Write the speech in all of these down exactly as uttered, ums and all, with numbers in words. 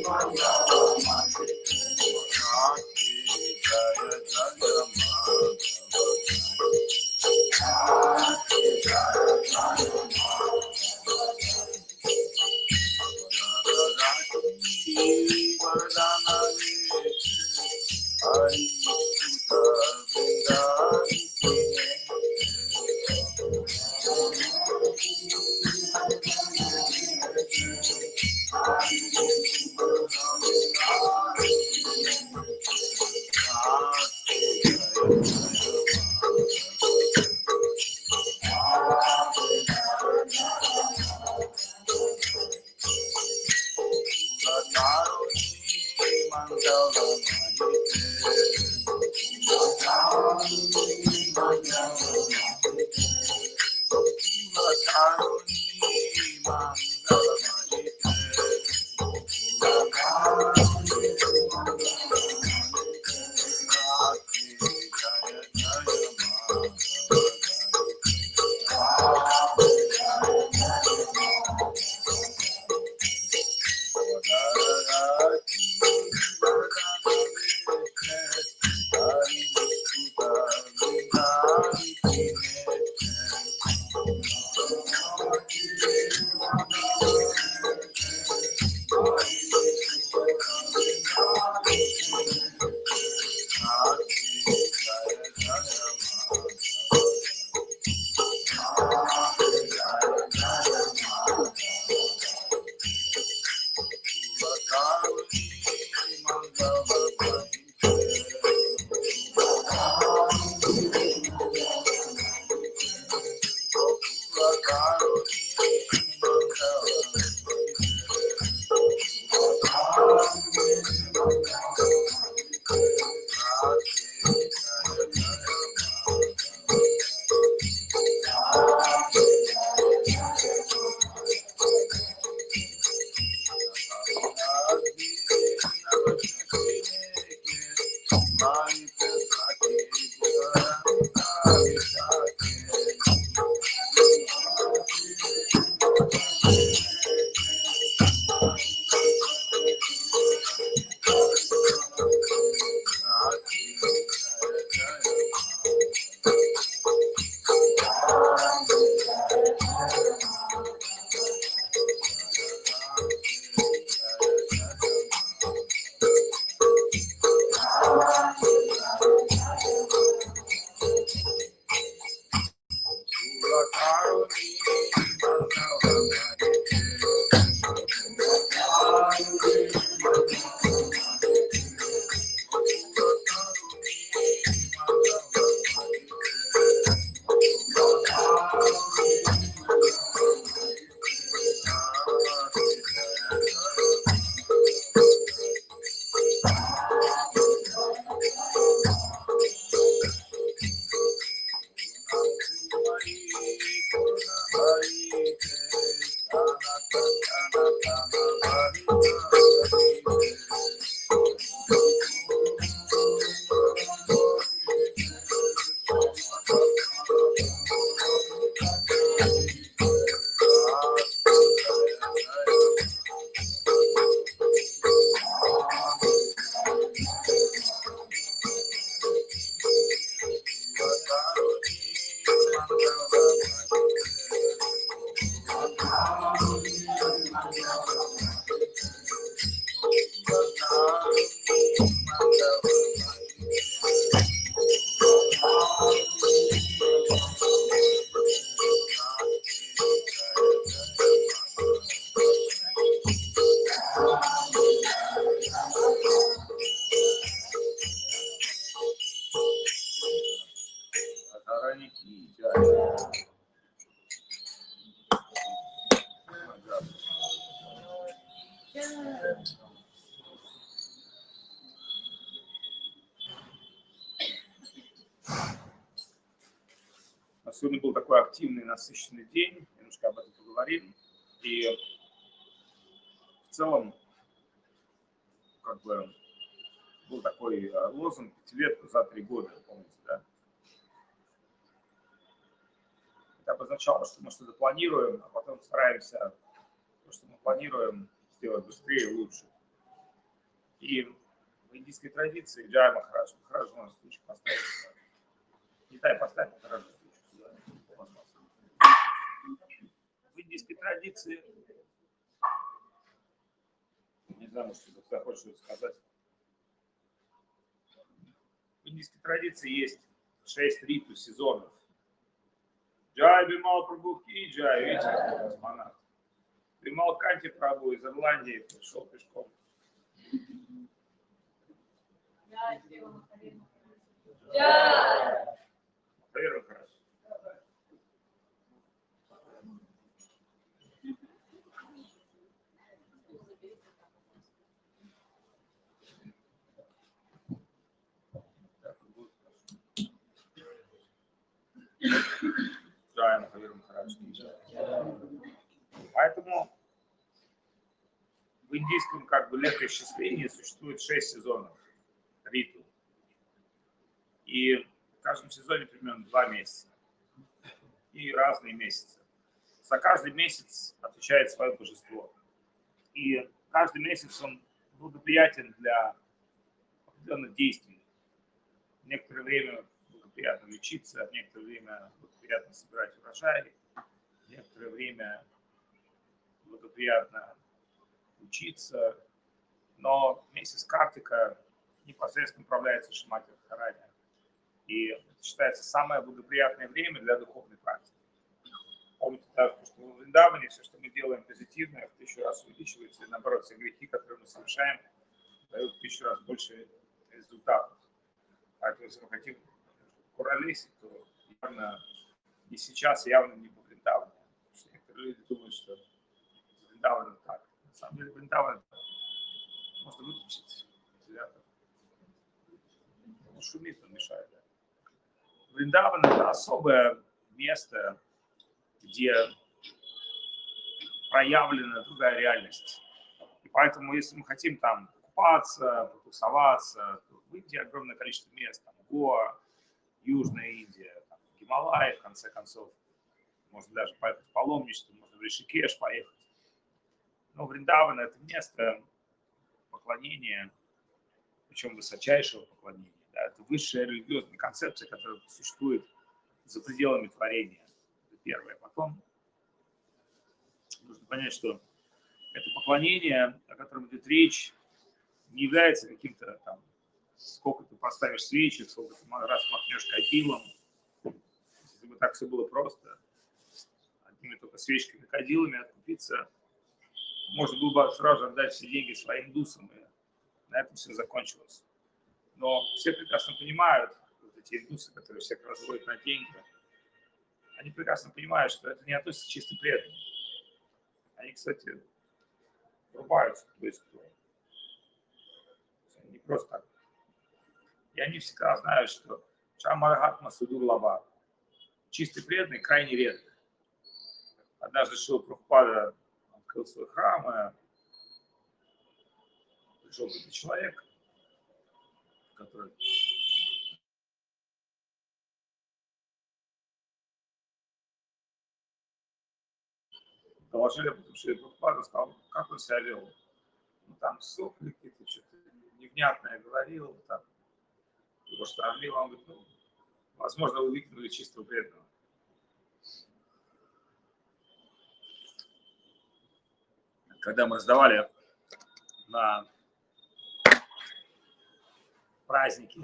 Сегодня был такой активный, насыщенный день, немножко об этом поговорим. И в целом, как бы, был такой лозунг «Пятилетку за три года», помните, да? Это обозначало, что мы что-то планируем, а потом стараемся то, что мы планируем, сделать быстрее и лучше. И в индийской традиции Джай Махарадж, Махарадж можно случай поставить. Не дай поставить Махарадж. В индийской традиции, не знаю, может, кто-то хочет что-то сказать. В индийской традиции есть шесть риту сезонов. Джай Бимал Прабhu ки Джай, видите, космонавт. Бимал Канти Прабhu из Ирландии пришел пешком. Первый раз. Поэтому в индийском как бы летоисчислении существует шесть сезонов риту. И в каждом сезоне примерно два месяца. И разные месяцы. За каждый месяц отвечает свое божество. И каждый месяц он благоприятен для определенных действий. В некоторое время благоприятно лечиться, в некоторое время благоприятно собирать урожай, в некоторое время благоприятно учиться. Но месяц Картика непосредственно управляется Шримати Радхарани. И это считается самое благоприятное время для духовной практики. Помните, да, что в Вриндаване все, что мы делаем позитивное, в тысячу раз увеличивается, и наоборот, все грехи, которые мы совершаем, дают в тысячу раз больше результатов. Поэтому, если мы хотим куролесить, то явно и сейчас явно не по Вриндавану. Некоторые люди думают, что Вриндаван так. На самом деле Вриндаван можно выключить вентилятор. Он шумит, он мешает. Да? Вриндаван — это особое место, где проявлена другая реальность. И поэтому, если мы хотим там купаться, потусоваться, то в Индии огромное количество мест. Там Гоа, Южная Индия, там, Гималаи, в конце концов. Можно даже поехать в паломничество, можно в Ришикеш поехать. Но Вриндаван — это место поклонения, причем высочайшего поклонения. Да, это высшая религиозная концепция, которая существует за пределами творения. Это первое. Потом нужно понять, что это поклонение, о котором идет речь, не является каким-то там, сколько ты поставишь свечек, сколько ты раз махнешь кадилом. Если бы так все было просто, одними только свечками, кадилами откупиться, можно было бы сразу отдать все деньги своим индусам, и на этом все закончилось. Но все прекрасно понимают, вот эти индусы, которые всех разводят на деньги, они прекрасно понимают, что это не относится к чисто преданным. Они, кстати, врубаются, то есть не просто так. И они всегда знают, что Чамарахатма Судур Лаба, чистый преданный, крайне редко. Однажды Шрила Прабхупада открыл свой храм, и пришел какой-то человек, который доложили, потому что Прабхупада сказал, как он себя вел. Ну, там сопли какие-то, что-то невнятное говорил, там, его штормило. Он говорит, ну, возможно, вы выкинули чистого преданного. Когда мы раздавали на праздники,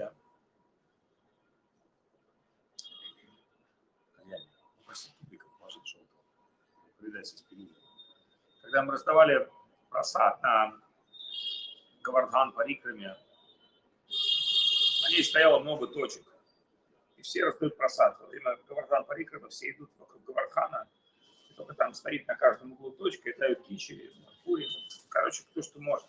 когда мы раздавали просад на Говардхан Парикраме, на ней стояло много точек. И все раздают просад. Во время Говардхан Парикрама все идут вокруг Говардхана, и только там стоит на каждом углу точка и дают кичери, пури, короче, кто что может.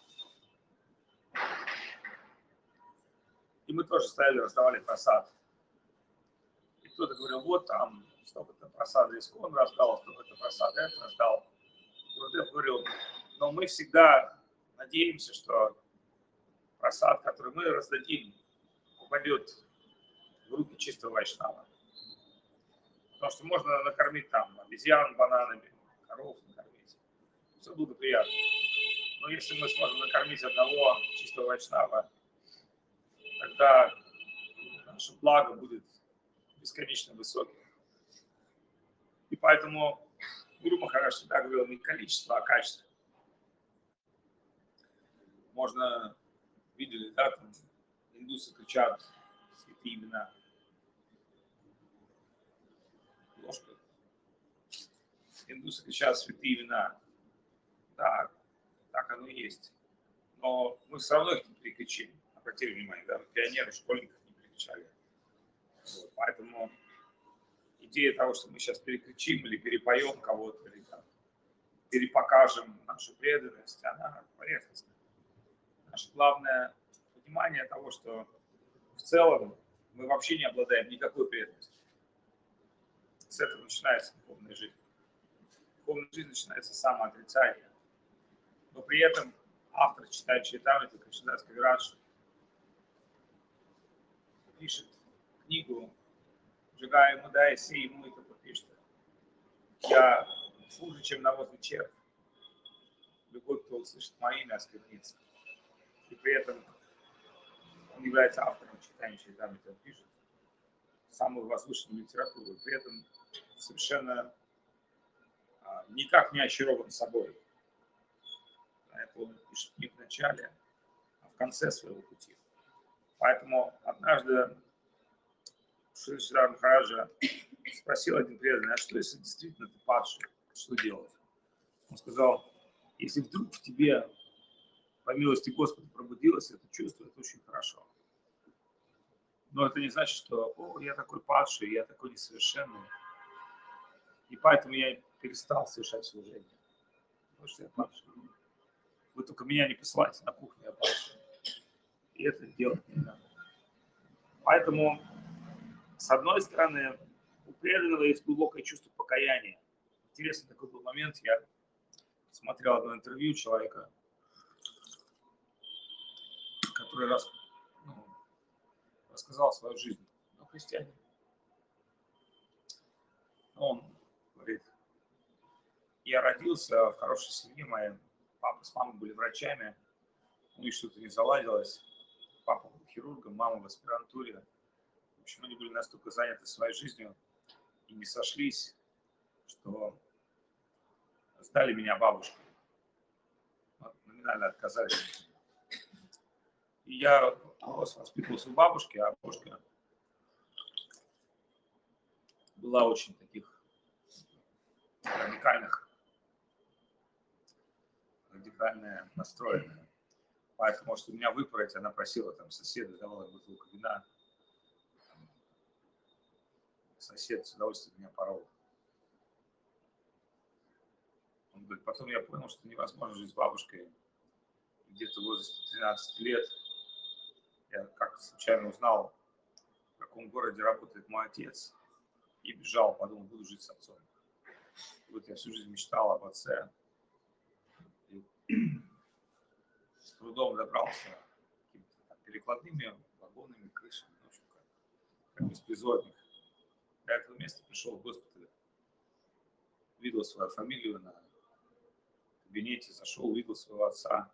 И мы тоже стояли, раздавали просад. И кто-то говорил, вот там столько-то просада Искон раздал, столько-то просада это раздал. Гурудев говорил, но мы всегда надеемся, что просад, который мы раздадим, упадет в руки чистого вайшнава. Потому что можно накормить там обезьян бананами, коров накормить. Все благоприятно. Но если мы сможем накормить одного чистого вайшнава, тогда наше благо будет бесконечно высоким. И поэтому Гуру Махарадж всегда говорил не количество, а качество. Можно, видели, да, там индусы кричат святые имена. Ложка. Индусы кричат святые имена. Да, так оно и есть. Но мы все равно их не перекричим. Обратили внимание, да, пионеры, школьников не перекричали. Вот, поэтому идея того, что мы сейчас перекричим или перепоем кого-то, или там, перепокажем нашу преданность, она поверхностная. Наше главное понимание того, что в целом мы вообще не обладаем никакой преданностью. С этого начинается духовная жизнь. Духовная жизнь начинается с самоотрицания. Но при этом автор читает Чайтамриту Кришнадас Кавирадж, пишет книгу «Сжигая Мудая, сей ему это пишет». Я хуже, чем навозный червь. Любой, кто услышит мое имя, осквернится. И при этом он является автором читания Чайтамриты, он пишет самую возвышенную литературу. При этом совершенно а, никак не очарован собой. Это он пишет не в начале, а в конце своего пути. Поэтому однажды Шри Шри Махараджа спросил один преданный: а что, если действительно ты падший, что делать? Он сказал: если вдруг в тебе, по милости Господа, пробудилось это чувство, это очень хорошо. Но это не значит, что о, я такой падший, я такой несовершенный. И поэтому я перестал совершать служение. Потому что я падший. Вы только меня не посылайте на кухню, я падший. И это делать не надо. Поэтому, с одной стороны, у преданного есть глубокое чувство покаяния. Интересный такой был момент. Я смотрел одно интервью человека, который раз, ну, рассказал свою жизнь. Ну, христианин. Он говорит: я родился в хорошей семье, мои папа с мамой были врачами, у них что-то не заладилось. Папа был хирургом, мама в аспирантуре. В общем, они были настолько заняты своей жизнью и не сошлись, что сдали меня бабушке. Номинально отказались. И я рос, воспитывался у бабушки, а бабушка была очень таких радикальных, радикально настроенная. Поэтому, может, меня выпороть, она просила там соседа, давала бутылку вина. Сосед с удовольствием меня порол. Он говорит: потом я понял, что невозможно жить с бабушкой. Где-то в возрасте тринадцати лет я как-то случайно узнал, в каком городе работает мой отец, и бежал, подумал, буду жить с отцом. И вот я всю жизнь мечтал об отце. И с трудом добрался какими-то перекладными вагонами, крышами, в общем, как, как беспризорник. До этого места пришел в госпиталь, увидел свою фамилию на кабинете, зашел, увидел своего отца.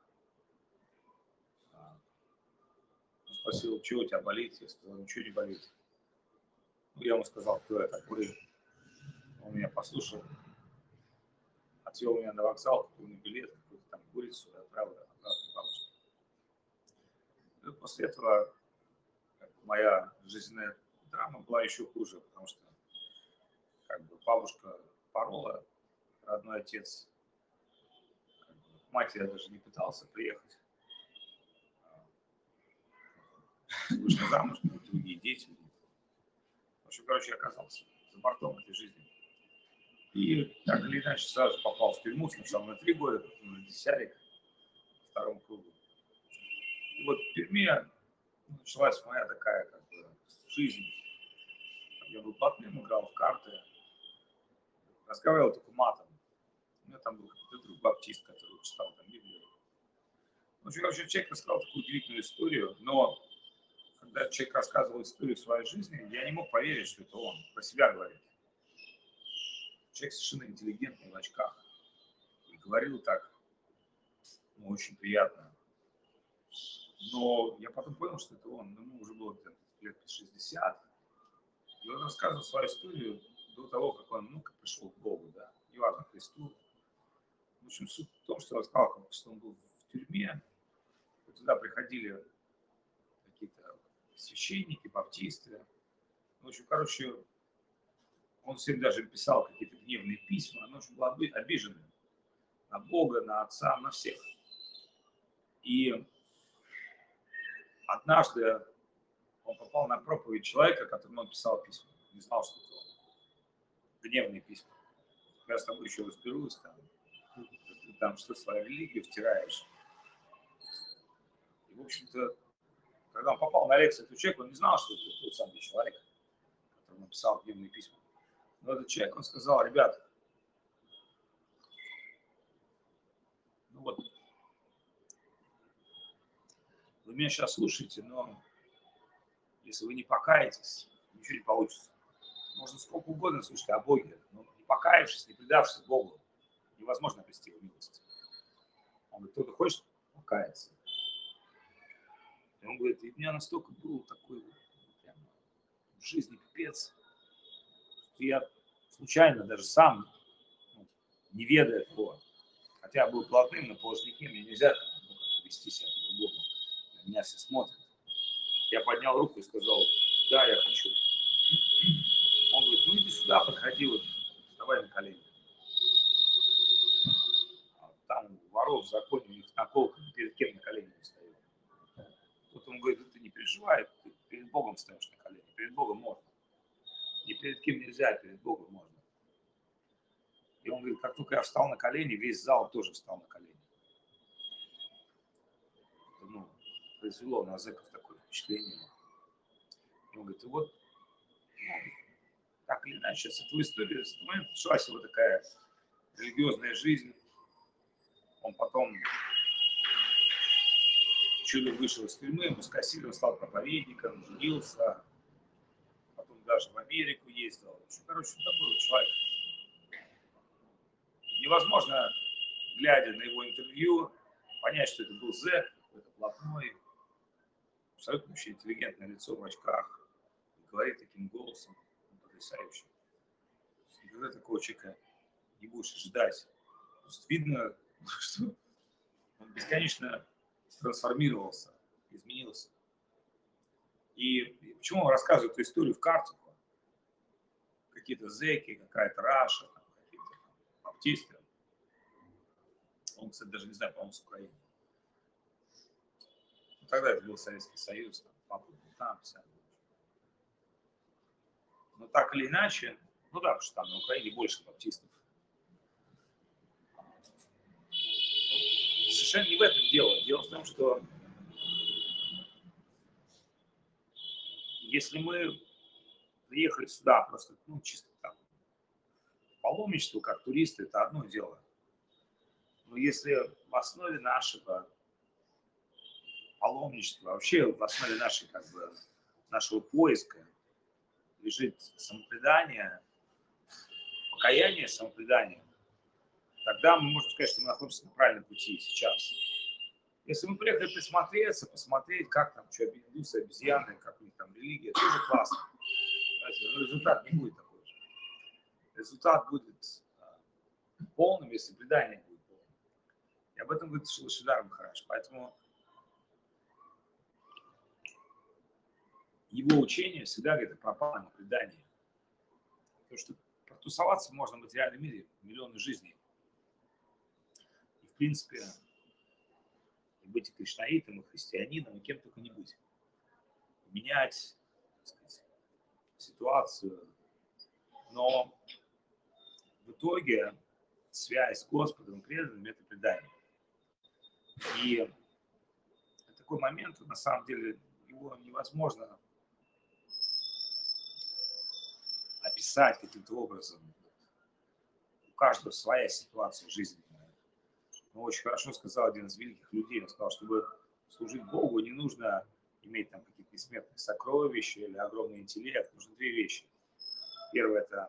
Он спросил: что у тебя болит? Я сказал: ничего не болит. Ну, я ему сказал, кто я такой. Он меня послушал, отвел меня на вокзал, купил мне билет, какую-то там курицу, и отправил обратно к бабушке. И после этого моя жизненная драма была еще хуже, потому что как бы бабушка порола, родной отец. Как бы, к матери я даже не пытался приехать. Вышла замуж, другие дети. В общем, короче, я оказался за бортом этой жизни. И так или иначе сразу попал в тюрьму, сначала на три года, потом на десятик, во втором кругу. И вот в тюрьме началась моя такая как бы жизнь. Я был платным, играл в карты, разговаривал только матом. У меня там был какой-то друг баптист, который читал там Библию. В общем, вообще человек рассказал такую удивительную историю, но когда человек рассказывал историю своей жизни, я не мог поверить, что это он про себя говорит. Человек совершенно интеллигентный, в очках. И говорил так, ну, очень приятно. Но я потом понял, что это он, ему уже было лет шестьдесят. И он рассказывал свою историю до того, как он, ну, как пришел к Богу, да, неважно, Христу. В общем, суть в том, что он рассказал, что он был в тюрьме, и туда приходили какие-то священники, баптисты. В общем, короче, он всем даже писал какие-то гневные письма, он очень был обиженный на Бога, на Отца, на всех. И однажды он попал на проповедь человека, которому он писал письма. Не знал, что это он. Гневные письма. Я с тобой еще разберусь, там, ты там что свою религию втираешь. И, в общем-то, когда он попал на лекцию этого человека, он не знал, что это тот самый человек, который написал гневные письма. Но этот человек, он сказал: ребят, ну вот, вы меня сейчас слушаете, но если вы не покаетесь, ничего не получится. Можно сколько угодно слушать о Боге, но не покаявшись, не предавшись Богу, невозможно обрести его милость. Он говорит: кто-то хочет покаяться? И он говорит: и у меня настолько был такой прям, в жизни пипец, что я случайно даже сам, ну, не ведая того, хотя я был плотным, но положником, мне нельзя, ну, вести себя по-другому. На меня все смотрят. Я поднял руку и сказал: да, я хочу. Он говорит: ну иди сюда, подходи, вот, вставай на колени. Там воров в законе, у них наколка, перед кем на колени не встает. Вот он говорит: да ты не переживай, ты перед Богом встаешь на колени, перед Богом можно. Ни перед кем нельзя, а перед Богом можно. И он говорит: как только я встал на колени, весь зал тоже встал на колени. Это, ну, произвело на зэков такое впечатление. И он говорит: и вот, ну, так или иначе, с этого истории, с этого момента началась его такая религиозная жизнь. Он потом чудом вышел из тюрьмы, ему скосили, он стал проповедником, женился, потом даже в Америку ездил. Короче, такой вот человек. Невозможно, глядя на его интервью, понять, что это был зэк, какой-то блатной, абсолютно вообще интеллигентное лицо в очках, говорит таким голосом, потрясающим. Никогда такого человека не будешь ожидать. То есть видно, что он бесконечно трансформировался, изменился. И почему он рассказывает эту историю в Картику? Какие-то зэки, какая-то Раша, какие-то баптисты. Он, кстати, даже не знаю, по-моему, с Украины. Но тогда это был Советский Союз, там, папа был там, вся. Но так или иначе, ну да, потому что там на Украине больше баптистов. Совершенно не в этом дело. Дело в том, что если мы приехали сюда просто, ну, чисто там, паломничество, как туристы, это одно дело. Но если в основе нашего паломничества, вообще в основе нашей, как бы, нашего поиска лежит самопредание, покаяние, самопредание, тогда мы можем сказать, что мы находимся на правильном пути сейчас. Если мы приехали присмотреться, посмотреть, как там, что индусы, обезьяны, как у них там религия, тоже классно. Но результат не будет такой же. Результат будет полным, если предание будет полным. И об этом говорит Шилашидар Махарадж. Поэтому его учение всегда говорит о пропавшем предании. Потому что протусоваться можно в материальном мире миллионы жизней. И в принципе, и быть и кришнаитом, и христианином, и кем только не быть. Менять, так сказать, ситуацию. Но в итоге связь с Господом, преданным, это предание. И такой момент, на самом деле, его невозможно описать каким-то образом. У каждого своя ситуация жизненная. Но очень хорошо сказал один из великих людей. Он сказал, чтобы служить Богу, не нужно иметь там какие-то бессмертные сокровища или огромный интеллект. Нужны две вещи. Первое – это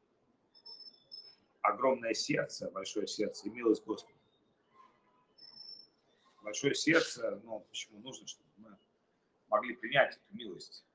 огромное сердце, большое сердце и милость Господа. большое сердце, но почему нужно, чтобы мы могли принять эту милость.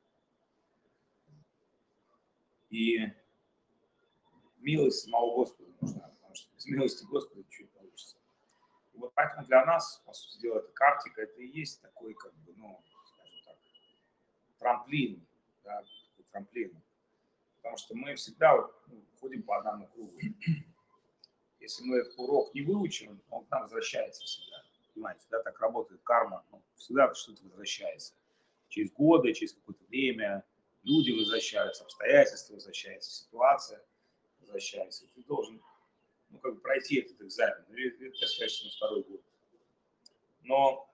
И милость самого Господа нужна, потому что без милости Господа ничего не получится. И вот поэтому для нас, по сути дела, эта картика, это и есть такой, как бы, ну, скажем так, трамплин, да, трамплин. Потому что мы всегда ну, ходим по одному кругу. Если мы этот урок не выучим, он к нам возвращается всегда. Понимаете, да, так работает карма. Ну, всегда что-то возвращается. Через годы, через какое-то время люди возвращаются, обстоятельства возвращаются, ситуация возвращается. Ты должен, ну, как бы пройти этот экзамен. Это, конечно, на второй год. Но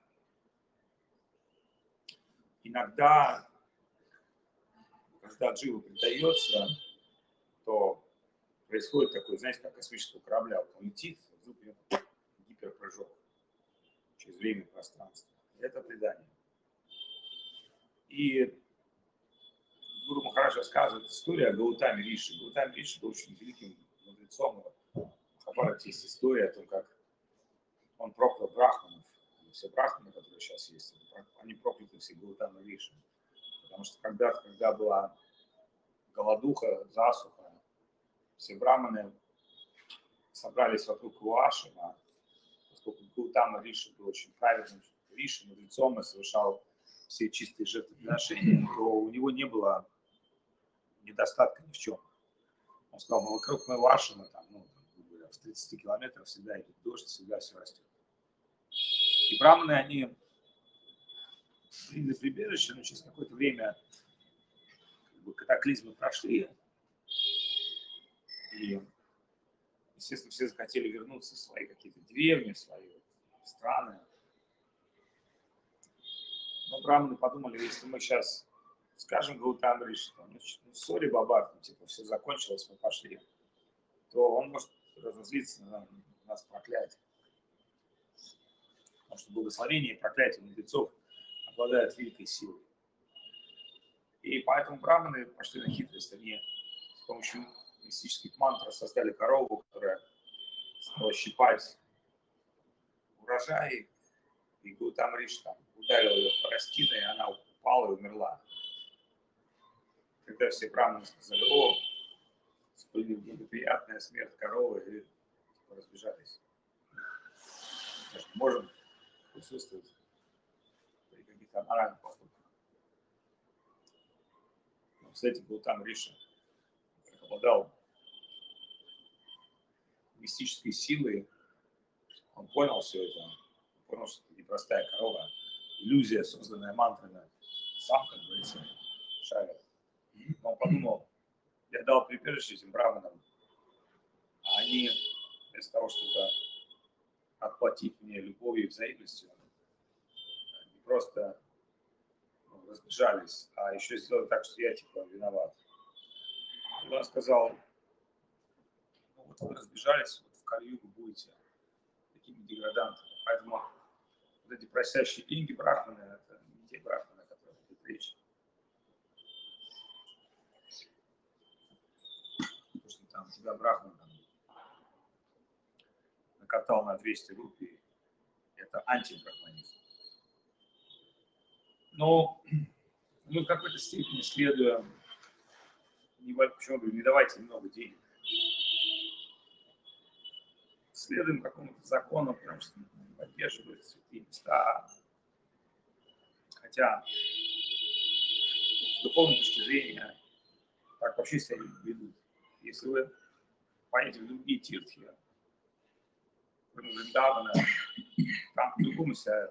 иногда, когда джива предается, то происходит такой, знаете, как космического корабля. Вот он летит, вдруг у него гиперпрыжок через время и пространство. Это предание. И Гуру Махарадж рассказывает историю о Гаутаме Риши. Гаутаме Риши был очень великим мудрецом. В Махабхарате есть история о том, как он проклял брахманов. Все брахманы, которые сейчас есть, они прокляты все Гаутама Риши. Потому что когда, когда была голодуха, засуха, все браманы собрались вокруг его ашрама, поскольку Гаутама Риши был очень праведным Риши, мудрецом и совершал все чистые жертвоприношения, то у него не было недостатка ни в чем. Он сказал, ну, вокруг моего ашрама, там, ну, в тридцати километрах всегда идет дождь, всегда все растет. И браманы, они приняли прибежище, но через какое-то время как бы, катаклизмы прошли, и, естественно, все захотели вернуться в свои какие-то деревни, в свои вот страны. Но браманы подумали, если мы сейчас скажем Гаутаме Риши, ну, сори, баба, ну, типа, все закончилось, мы пошли, то он может разозлиться на нас, проклять. Потому что благословение и проклятие мудрецов обладают великой силой. И поэтому браманы пошли на хитрость. Они с помощью мистических мантр создали корову, которая стала щипать урожай. И Гаутама Риши там ударил ее парастиной, и она упала и умерла. Когда все браманы сказали, о, сколь благоприятная смерть коровы, и разбежались. Конечно, можем присутствовать при каких-то аморальных поступках. Но, кстати, Гаутама Риши обладал мистической силой, он понял все это, он понял, что это непростая корова, иллюзия, созданная мантрами, сам, как говорится, шарит. Но он подумал, я дал прибежище этим браманам, а они вместо того, чтобы отплатить мне любовью и взаимностью, не просто ну, разбежались, а еще сделали так, что я типа виноват. И он сказал, ну вот вы разбежались, вот в Кали-югу будете такими деградантами. Поэтому вот эти просящие деньги брахманы, это не те брахманы, о которых идет речь. Потому что там тебя брахман там, накатал на двести рупий, это антибрахманизм. Но мы в какой-то степени следуем, не, почему говорю, не давайте много денег. Следуем какому-то закону, потому что поддерживают святые места. Хотя с духовной точки зрения так вообще себя ведут. Если вы поедете в другие тиртхи, кроме Вриндавана, там по-другому себя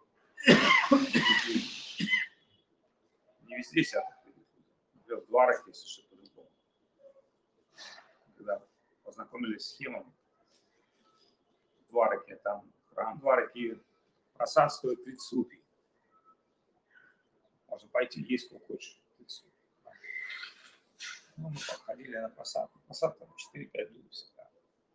не везде себя так ведут. Например, в Дварахе совершенно по-другому. Когда познакомились с Химом, в Двараке, там храм Двараки, просад стоит тридцать рупий. Можно пойти есть сколько хочешь. Ну, мы подходили на просад. Просад там четыре-пять дней всегда.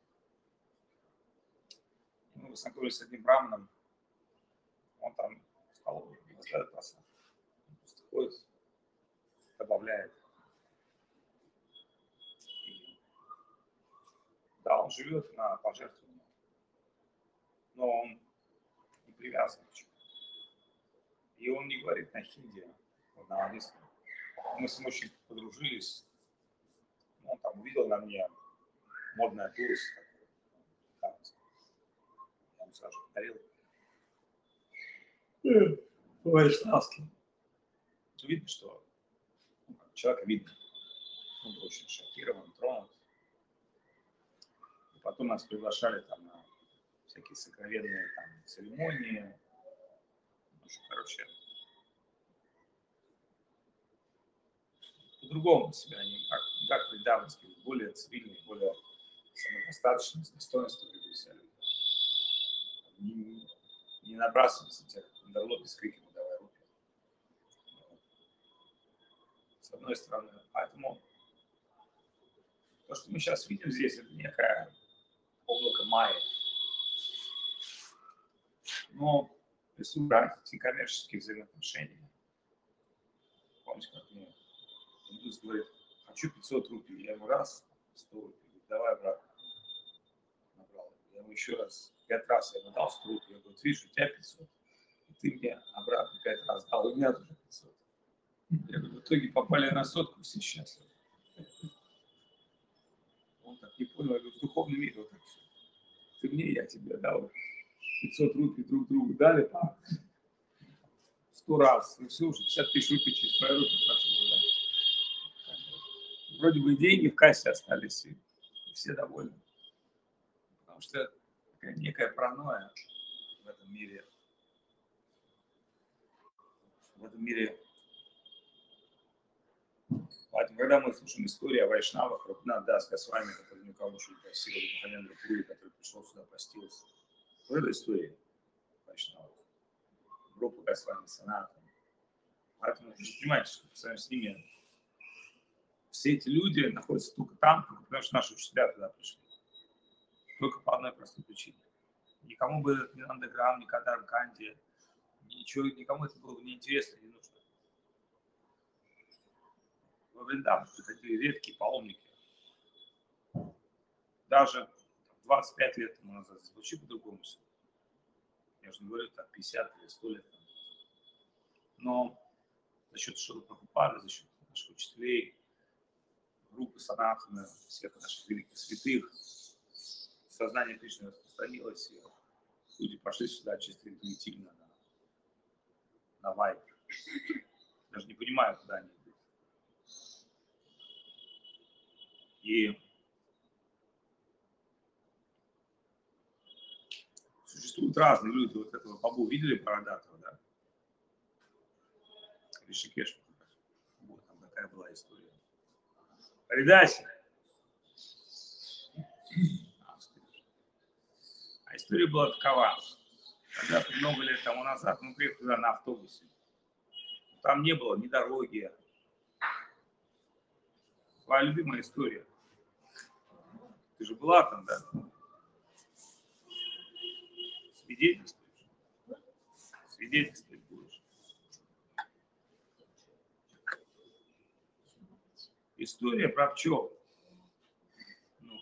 И мы познакомились с одним браманом. Он там сказал, возглавит просад. Он просто ходит, добавляет. И, да, он живет на пожертвования. Но он не привязан. И он не говорит на хинди, он на английском. Мы с ним очень подружились. Он там увидел на мне модное туз. Я ему сразу подарил. По-вайшнавски. Видно, что человека видно. Он был очень шокирован, тронут. И потом нас приглашали там на всякие сокровенные там церемонии. Короче, по-другому себя они, как, как придавочки, более цивильные, более самодостаточные, с достоинством ведут себя. Не, не набрасываются тех бандерлоги с криками «давай руки». С одной стороны. Поэтому то, что мы сейчас видим здесь, это некое облако майя. Но если убрать эти коммерческие взаимоотношения, помните, как мне индус говорит, хочу пятьсот рупий, я ему раз, сто рупий, давай обратно. Набрал. Я ему еще раз, пять раз я ему дал сто рупий, я говорю, видишь, у тебя пятьсот, и ты мне обратно пять раз дал, у меня тоже пятьсот. Я говорю, в итоге попали на сотку, все счастливы. Он так не понял, я говорю, в духовном мире вот так все. Ты мне, я тебе дал. пятьсот рупий друг другу дали по сто раз. Ну все, уже пятьдесят тысяч рупий через твои руки прошло. Да? Вроде бы и деньги в кассе остались, и все довольны. Потому что такая некая паранойя в этом мире. В этом мире. Поэтому, когда мы слушаем историю о вайшнавах, Рагунат Дас Госвами, который никого очень просил, Махамендра Пури, который пришел сюда, постился. В этой истории вайшнавов. Группа Госвами Санатана. Поэтому вы понимаете, что по сравнению с ними все эти люди находятся только там, только потому что наши учителя туда пришли. Только по одной простой причине. Никому бы этот ни Нандаграм, ни Кадар Канди, ничего, никому это было бы неинтересно, не нужно. Во Вриндаван приходили редкие паломники. Даже двадцать пять лет тому назад звучит по-другому. Я же не говорю, так, пятьдесят или сто лет назад. Но за счет Шрила Прабхупады, за счет наших учителей, группы Санатана, всех наших великих святых, сознание Кришны распространилось, и люди пошли сюда чисто интуитивно на, на вайб. Даже не понимая, куда они идут. И существуют разные люди. Вот этого Бабу видели Бородатого, да? Ришикеш. Вот там такая была история. Передайся. А история была такова. Когда-то много лет тому назад мы приехали туда на автобусе. Там не было ни дороги. Твоя любимая история. Ты же была там, да? Свидетельствуешь. Свидетельствовать будешь. История про пчел. Ну,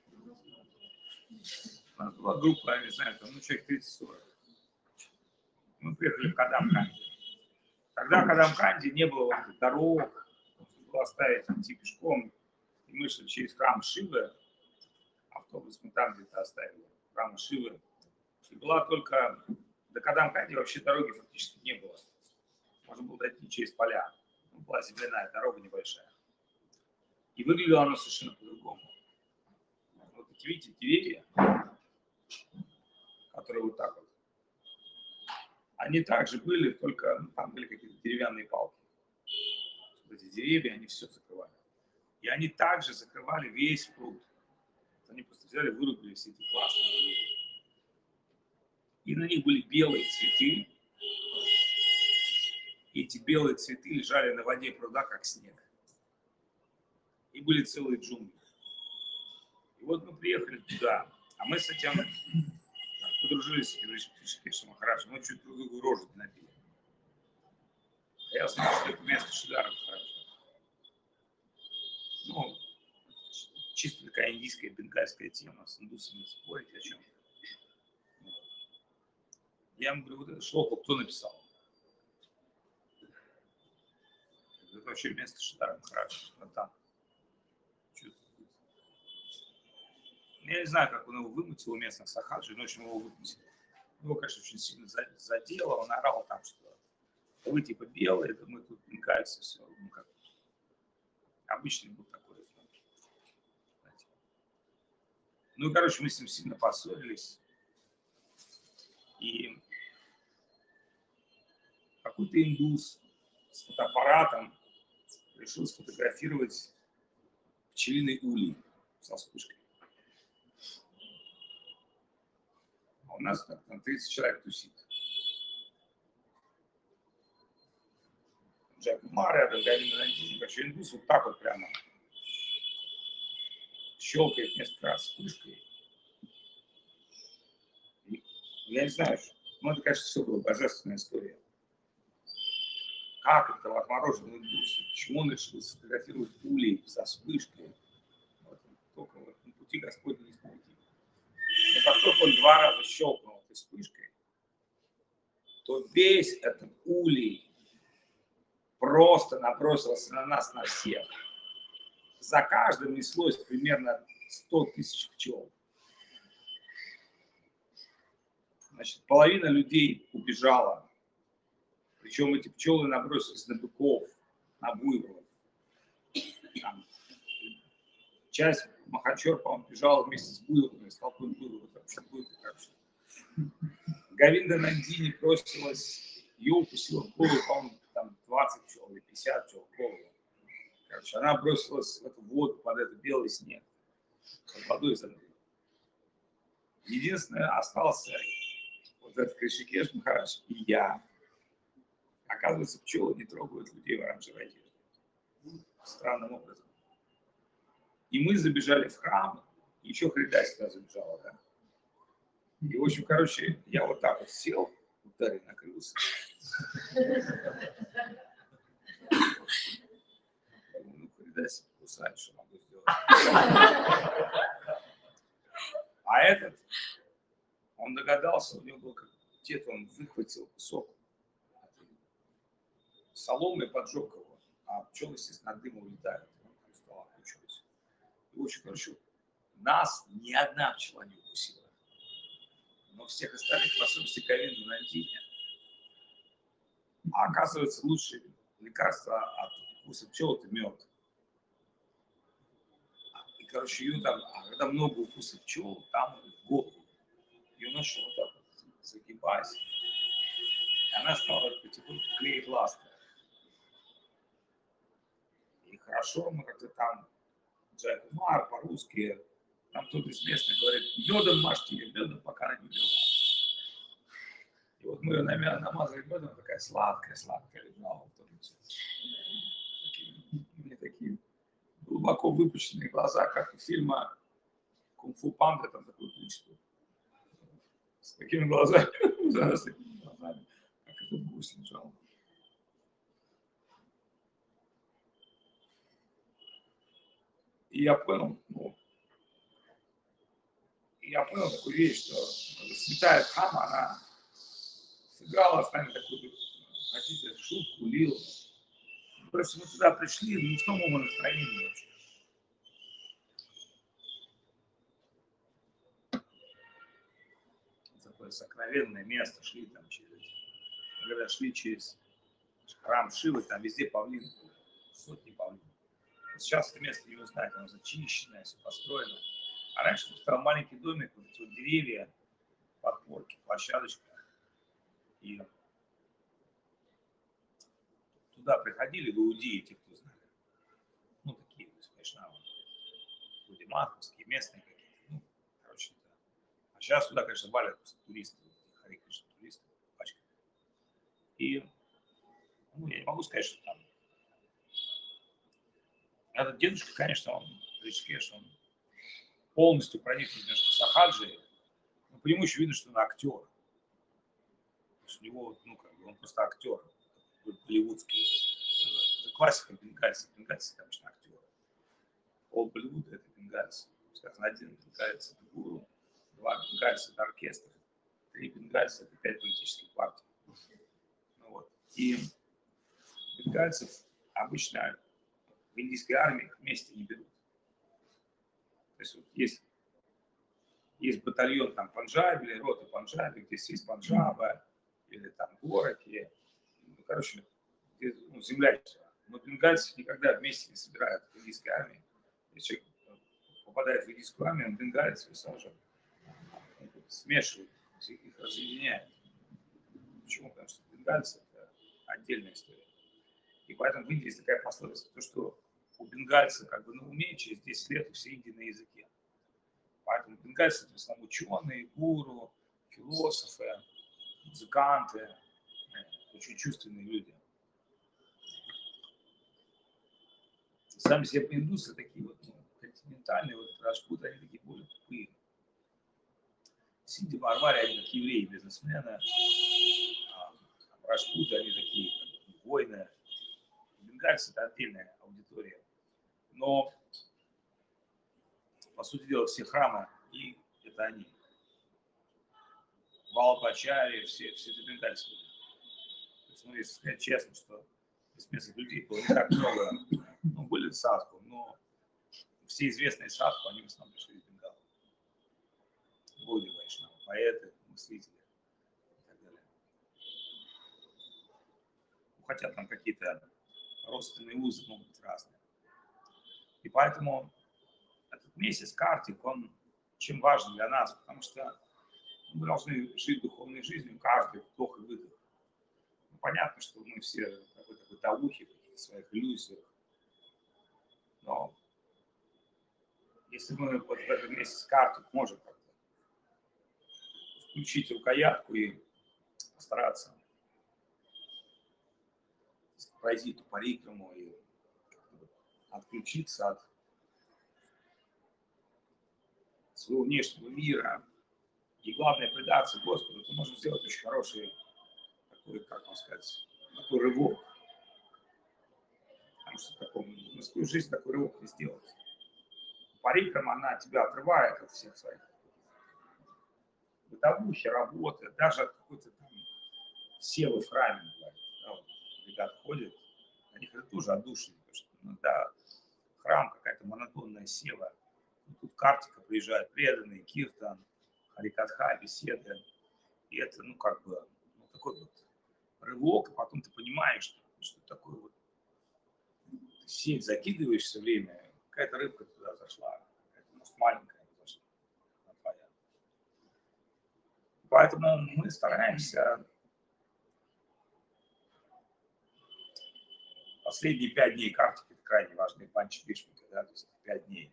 у нас была группа, я не знаю, там, ну, человек тридцать-сорок. Мы приехали в Кадам-Канди. Тогда в Кадам-Канди не было вот дорог, нужно было оставить, идти пешком. И мы шли через храм Шивы. Автобус мы там где-то оставили. Храм Шивы. И была только... До Кадам-Канди вообще дороги фактически не было. Можно было дойти через поля. Ну, была земляная дорога небольшая. И выглядело оно совершенно по-другому. Вот эти, видите, деревья, которые вот так вот, они также были, только ну, там были какие-то деревянные палки. Эти деревья, они все закрывали. И они также закрывали весь пруд. Они просто взяли, вырубили все эти классные деревья. И на них были белые цветы. И эти белые цветы лежали на воде пруда, как снег. И были целые джунгли. И вот мы приехали туда, а мы с этим подружились с Ришикешем Махараджем, мы чуть друг другу рожу не набили. Я знал, что это место Шидара Махараджа. Ну, чисто такая индийская, бенгальская тема, с индусами спорить о чем-то. Я ему говорю, вот это шлоку кто написал? Это вообще место Шитара Махараджа, вот там. Я не знаю, как он его вымутил у местных сахаджи, но очень его вымутил. Его, конечно, очень сильно задело, он орал там, что вы типа белые, это мы тут пинкаются, все. Ну, как обычный был такой. Знаете. Ну, короче, мы с ним сильно поссорились. И какой-то индус с фотоаппаратом решил сфотографировать пчелиный улей со вспышкой. А у нас там тридцать человек тусит. Джек Ма рядом, Галина Нандини, короче, индус вот так вот прямо щелкает несколько раз вспышкой. И я не знаю, ну это, конечно, все была божественная история. Как это отмороженный индус? Почему он решил сфотографировать улей со вспышкой? Вот, только вот на пути Господня не спойти. Но как только он два раза щелкнул этой вспышкой, то весь этот улей просто набросился на нас, на всех. За каждым неслось примерно сто тысяч пчел. Значит, половина людей убежала. Причем эти пчелы набросились на быков, на буйволов. Там, часть Махачер, по-моему, бежала вместе с буйволами, с толпой буйволов. Вообще буйвол, короче. Говинда Нандини бросилась, ее укусила в голову, по-моему, там двадцать пчел или пятьдесят пчел в голову. Короче, она бросилась в эту воду, под этот белый снег. Под водой занырила. Единственное, остался вот этот Кришикеш Махарадж и я. Оказывается, пчелы не трогают людей в оранжевой одежде. Странным образом. И мы забежали в храм, еще Хрида сюда забежала, да. И, в общем, короче, я вот так вот сел, ударил, накрылся. Ну, Хрида себя кусает, что могу сделать. А этот, он догадался, у него был как где-то он выхватил кусок соломы, поджег его, а пчелы, естественно, от дыма улетают. Он там стал окучиваться. И, в общем, короче, нас ни одна пчела не укусила. Но всех остальных, в особенности Говинду Нандини. А оказывается, лучшее лекарство от укуса пчел – это мед. И, короче, ее там, а когда много укусов пчел, там голову. Ее начало вот так вот загибать. И она стала потихоньку клеить ласты. И хорошо, мы как-то там, Джек Мар по-русски, там кто-то из местных говорит, медом мажьте ее, медом, пока она не умерла. И вот мы ее намазали медом, такая сладкая, сладкая лежала в том лице. У меня такие глубоко выпущенные глаза, как у фильма «Кунг-фу Панда», там такой гусь. С такими глазами, с такими глазами, как этот гусь лежал. И я понял, ну, я понял такую вещь, что святая Дхамма, она сыграла с нами такую, хотите, шутку, лил. Просто мы туда пришли, не в том умонастроении вообще. Такое сокровенное место, шли там через, когда шли через храм Шивы, там везде павлины были, сотни павлинов. Сейчас это место не узнать, оно зачищенное, все построено. А раньше тут стоял маленький домик, вот эти вот деревья, подпорки, площадочка. И туда приходили иудеи, те, кто знали. Ну, такие, конечно, люди матовские, местные какие-то. Ну, короче, да. А сейчас туда, конечно, валят туристы, Хари Кришна туристы, пачками. И, ну, я не могу сказать, что там. Этот дедушка, конечно, он, Ришикеш, он полностью проникнут немножко сахаджи, но по нему еще видно, что он актер. То есть у него, ну, как бы, он просто актер, голливудский. Это классика бенгальца. Бенгальцы, конечно, актеры. Пол Болливуда – это бенгальцы. Скажем, один бенгальец – это гуру, два бенгальца – это оркестр, три бенгальца – это пять политических партий. Ну, вот. И бенгальцев обычно в индийской армии вместе не берут. То есть вот есть, есть батальон там Панджаби или рота Панджаби, где есть Панджаба или там Гораки. Ну, короче, ну, земля. Но бенгальцев никогда вместе не собирают в индийской армии. Если человек попадает в индийскую армию, он бенгальец, и сразу смешивают, их разъединяют. Почему? Потому что бенгальцы – это отдельная история. И поэтому в Индии есть такая пословица, то, что у бенгальца как бы на уме через десять лет у всей Индии на языке. Поэтому бенгальцы – это в основном ученые, гуру, философы, музыканты, очень чувственные люди. Сами себе индусы такие вот, ну, континентальные, вот раджпуты, они такие более тупые. Синди Барвари, они как евреи, бизнесмены, а раджпуты, они такие как воины. Бенгальцы – это отдельная аудитория. Но, по сути дела, все храмы, и это они. Валапачари, все, все это бенгальцы. То есть, ну, если сказать честно, что из местных людей было не так много, ну, были садху, но все известные садху, они в основном пришли из Бенгала. Боги вайшнавы, поэты, мыслители и так далее. Ну, хотя там какие-то родственные узы могут быть разные. И поэтому этот месяц Картик, он чем важен для нас, потому что мы должны жить духовной жизнью, каждый вдох и выдох. Ну, понятно, что мы все какой-то бытовухи, в каких-то своих иллюзиях. Но если мы вот в этот месяц Картик можем как-то включить рукоятку и постараться пройти эту парикраму и отключиться от своего внешнего мира, и главное предаться Господу, то можно сделать очень хороший такой, как вам сказать, такой рывок. Потому что в таком мирскую жизнь такой рывок не сделать. Парикрама, она тебя отрывает от всех своих бытовухи, работы, даже от какой-то там севы в храме, бывает. Да, вот, ребята ходят, на них это тоже отдушина, потому что иногда храм какая-то монотонная сева. Ну, тут Картика приезжает, преданные, киртан, харикатха, беседы. И это, ну, как бы, ну, такой вот рывок, и потом ты понимаешь, что, что такое вот ты сеть закидываешь все время, какая-то рыбка туда зашла, какая-то, может, маленькая зашла, твоя. Поэтому мы стараемся последние пять дней Картики, это крайне важные панчи Бишмика, да, то есть пять дней.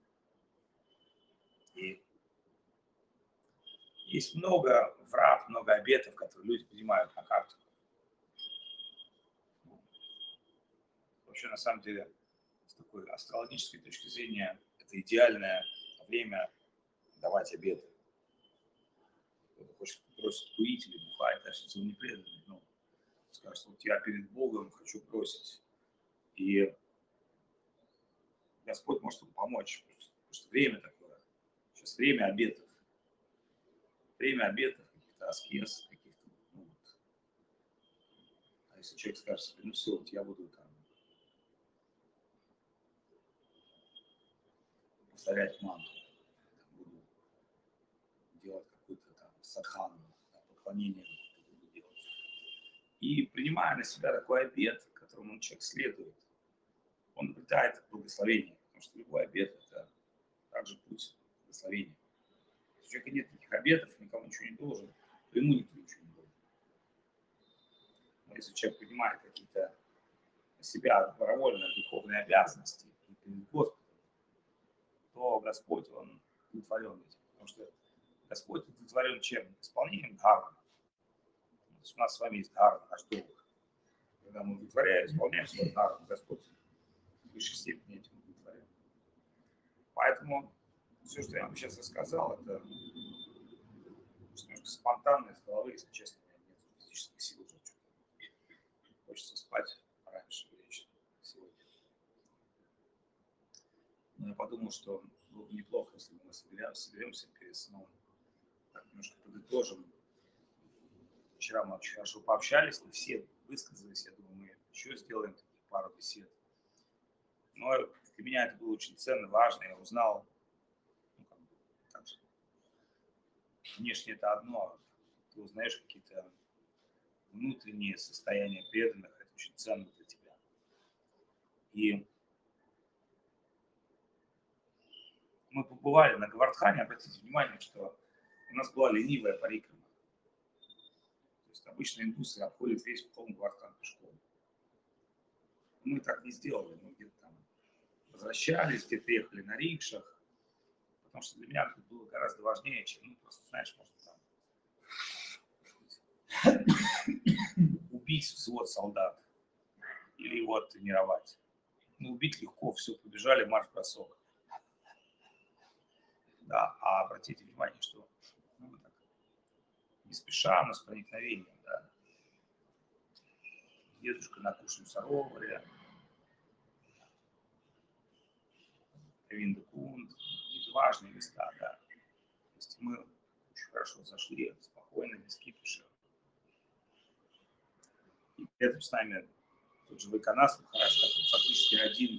И есть много врат, много обетов, которые люди принимают на Картику. Вообще, на самом деле, с такой астрологической точки зрения, это идеальное время давать обеты. Кто-то хочет бросить курить или бухать, даже если он не преданный, ну, скажет, вот я перед Богом хочу бросить. И Господь может ему помочь, потому что время такое. Сейчас время обетов. Время обетов, каких-то аскез, каких-то, ну, вот. А если человек скажет себе, ну все, вот я буду там повторять манту, буду делать какую-то там садхану, поклонение буду делать. И принимая на себя такой обет, которому человек следует, он обретает благословение, потому что любой обет – это также путь благословения. Если у человека нет никаких обетов, никому ничего не должен, то ему никто ничего не должен. Но если человек принимает какие-то на себя добровольные духовные обязанности перед Господом, то Господь, Он удовлетворен этим. Потому что Господь удовлетворен чем? Исполнением дхармы. У нас с вами есть дхарма, наш долг. Когда мы удовлетворяем, исполняем свою дхарму, Господь в высшей степени этим удовлетворен. Поэтому все, что я вам сейчас рассказал, это немножко спонтанно из головы, если честно, у меня нет физических сил уже. Хочется спать раньше лечь сегодня. Но я подумал, что было бы неплохо, если мы соберемся, соберемся перед сном, так немножко подытожим вчера мы очень хорошо пообщались, мы все высказались, я думаю, мы еще сделаем таких пару бесед. Но для меня это было очень ценно, важно, я узнал, ну, как бы, так же, внешне это одно, ты узнаешь какие-то внутреннее состояние преданных, это очень ценно для тебя. И мы побывали на Говардхане, обратите внимание, что у нас была ленивая парикрама. То есть обычно индусы обходят весь полный Говардхан пешком. Мы так не сделали, мы где-то там возвращались, где-то ехали на рикшах, потому что для меня это было гораздо важнее, чем, ну, просто, знаешь, может там убить взвод солдат или его тренировать. Ну, убить легко, все, побежали, марш-бросок. Да, а обратите внимание, что ну, так, не спеша, но с проникновением, да. Дедушка на Кушем сароваре, Говиндакунд, какие-то важные места, да. То есть мы очень хорошо зашли, спокойно, без кипиша. И при этом с нами тот же Вайканас Махарадж, фактически один,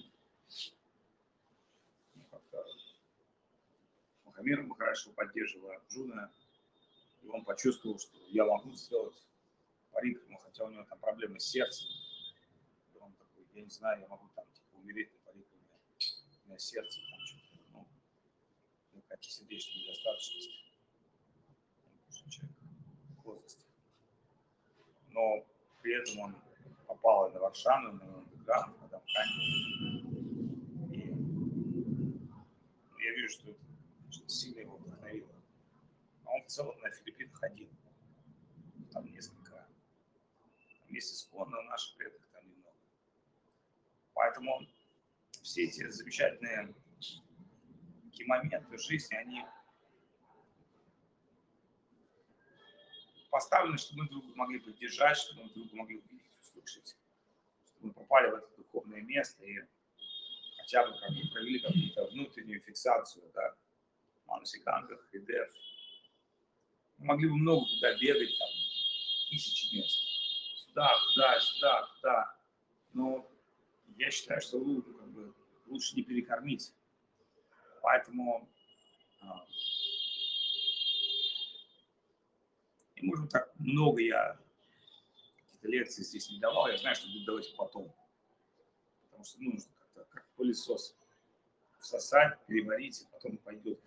ну, как-то Мухаммед Махарадж его поддерживал, Арджуна, и он почувствовал, что я могу сделать парикраму, хотя у него там проблемы с сердцем. И он такой, я не знаю, я могу там типа, умереть на парикраме, у меня сердце там что-то, ну, какая-то сердечная недостаточность. Человек в возрасте. Но при этом он попал на Варшану, на Андеграунд, на Дамхане. И я вижу, что это что сильно его вдохновило. А он в целом на Филиппинах один. Там несколько. Там есть искон, но наших предков там немного. Поэтому все эти замечательные такие моменты в жизни, они поставлены, чтобы мы друг друга могли поддержать, чтобы мы друг друга могли увидеть, услышать, чтобы мы попали в это духовное место и хотя бы как бы провели какую-то внутреннюю фиксацию, да, манасиканга, хридев. Мы могли бы много туда бегать, там, тысячи мест. Сюда, туда, сюда, туда. Но я считаю, что ну, как бы, лучше не перекормить. Поэтому а, и, может быть, так много я какие-то лекции здесь не давал. Я знаю, что буду давать потом. Потому что ну, нужно как-то как пылесос всосать, переварить, и потом пойдет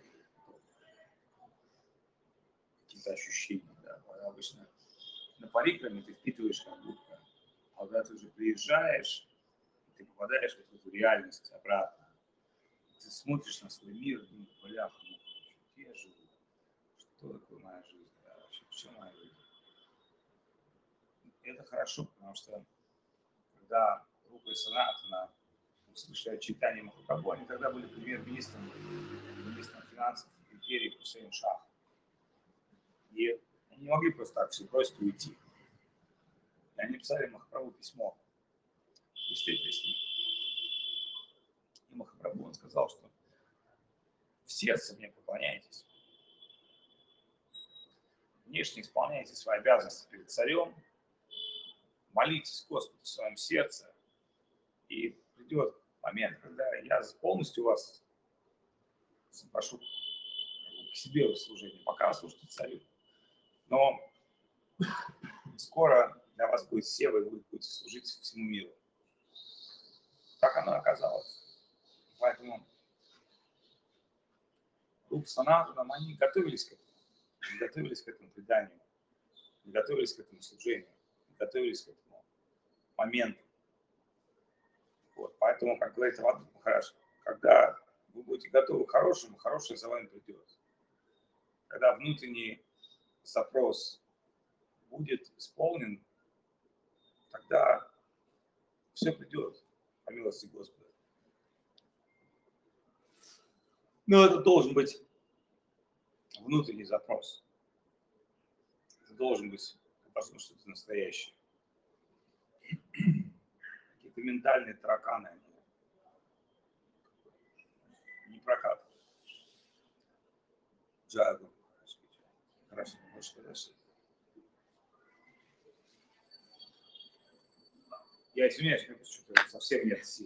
какие-то ощущения. Да. Обычно на парикраме ты впитываешь как будто, а когда ты уже приезжаешь, ты попадаешь в эту реальность обратно. Ты смотришь на свой мир, думаешь, бляха, ну, где я живу? Что такое моя жизнь? Да, вообще, в чем моя жизнь? И это хорошо, потому что когда Рупа и Санатана услышали читание Махапрабху, они тогда были премьер-министром, министром финансов империи Хусейн Шах. И они не могли просто так все бросить и уйти. И они писали Махапрабху письмо и встретились с ним. И Махапрабху он сказал, что в сердце мне поклоняйтесь, внешне исполняйте свои обязанности перед царем, молитесь Господу в своем сердце, и придет момент, когда я полностью вас запрошу к себе в служение, пока вы служите царю. Но скоро для вас будет сева, и вы будете служить всему миру. Так оно оказалось. Поэтому Рупа Санатанам, они готовились к этому. Они готовились к этому преданию, они готовились к этому служению, они готовились к этому моменту. Вот. Поэтому, как говорит Равадут Махарадж, когда вы будете готовы к хорошему, хорошее за вами придет. Когда внутренний запрос будет исполнен, тогда все придет по милости Господа. Но это должен быть внутренний запрос. Это должен быть, должно быть что-то настоящее. Какие-то ментальные тараканы, они не прокатывают. Джагу. Хорошо, больше подошли. Я извиняюсь, мне что-то совсем нет сил.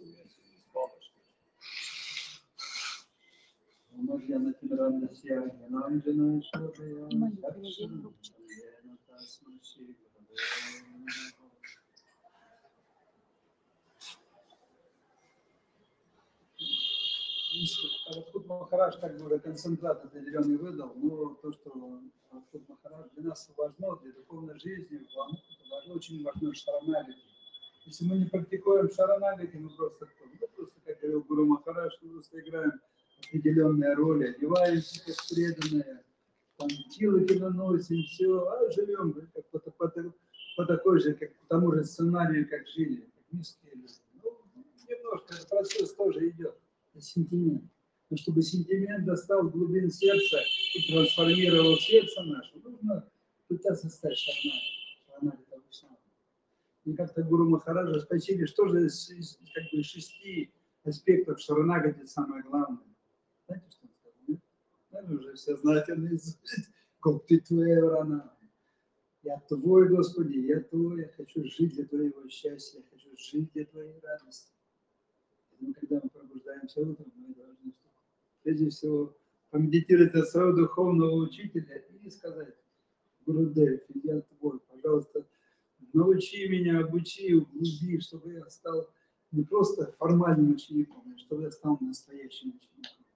Радхут Махарадж как бы концентрат определенный выдал, но то, что Радхут Махарадж для нас важно, для духовной жизни, важно, очень важно шаранагати. Если мы не практикуем шаранагати, мы просто, мы просто, как говорил Гуру Махарадж, мы просто играем определенные роли, одеваемся как преданные, там, тилоки наносим, все, а живем как по, по, по такой же, как по тому же сценарию, как жили, как низкие люди. Ну, немножко этот процесс тоже идет. Сентимент. Но чтобы сентимент достал в глубин сердца и трансформировал сердце наше, нужно пытаться стать шарнари. И как-то Гуру Махараджа спросили, что же из, из как бы, шести аспектов шаранагати самое главное. Знаете, что он сказал? Нет? Наверное, уже все знаете наизусть. Гопти твоя рана. Я твой, Господи, я твой, я хочу жить для твоего счастья, я хочу жить для твоей радости. Но когда мы пробуждаемся утром, мы должны прежде всего помедитировать от своего духовного учителя и сказать: Гурудев, я твой, пожалуйста, научи меня, обучи, углуби, чтобы я стал не просто формальным учеником, а чтобы я стал настоящим учеником.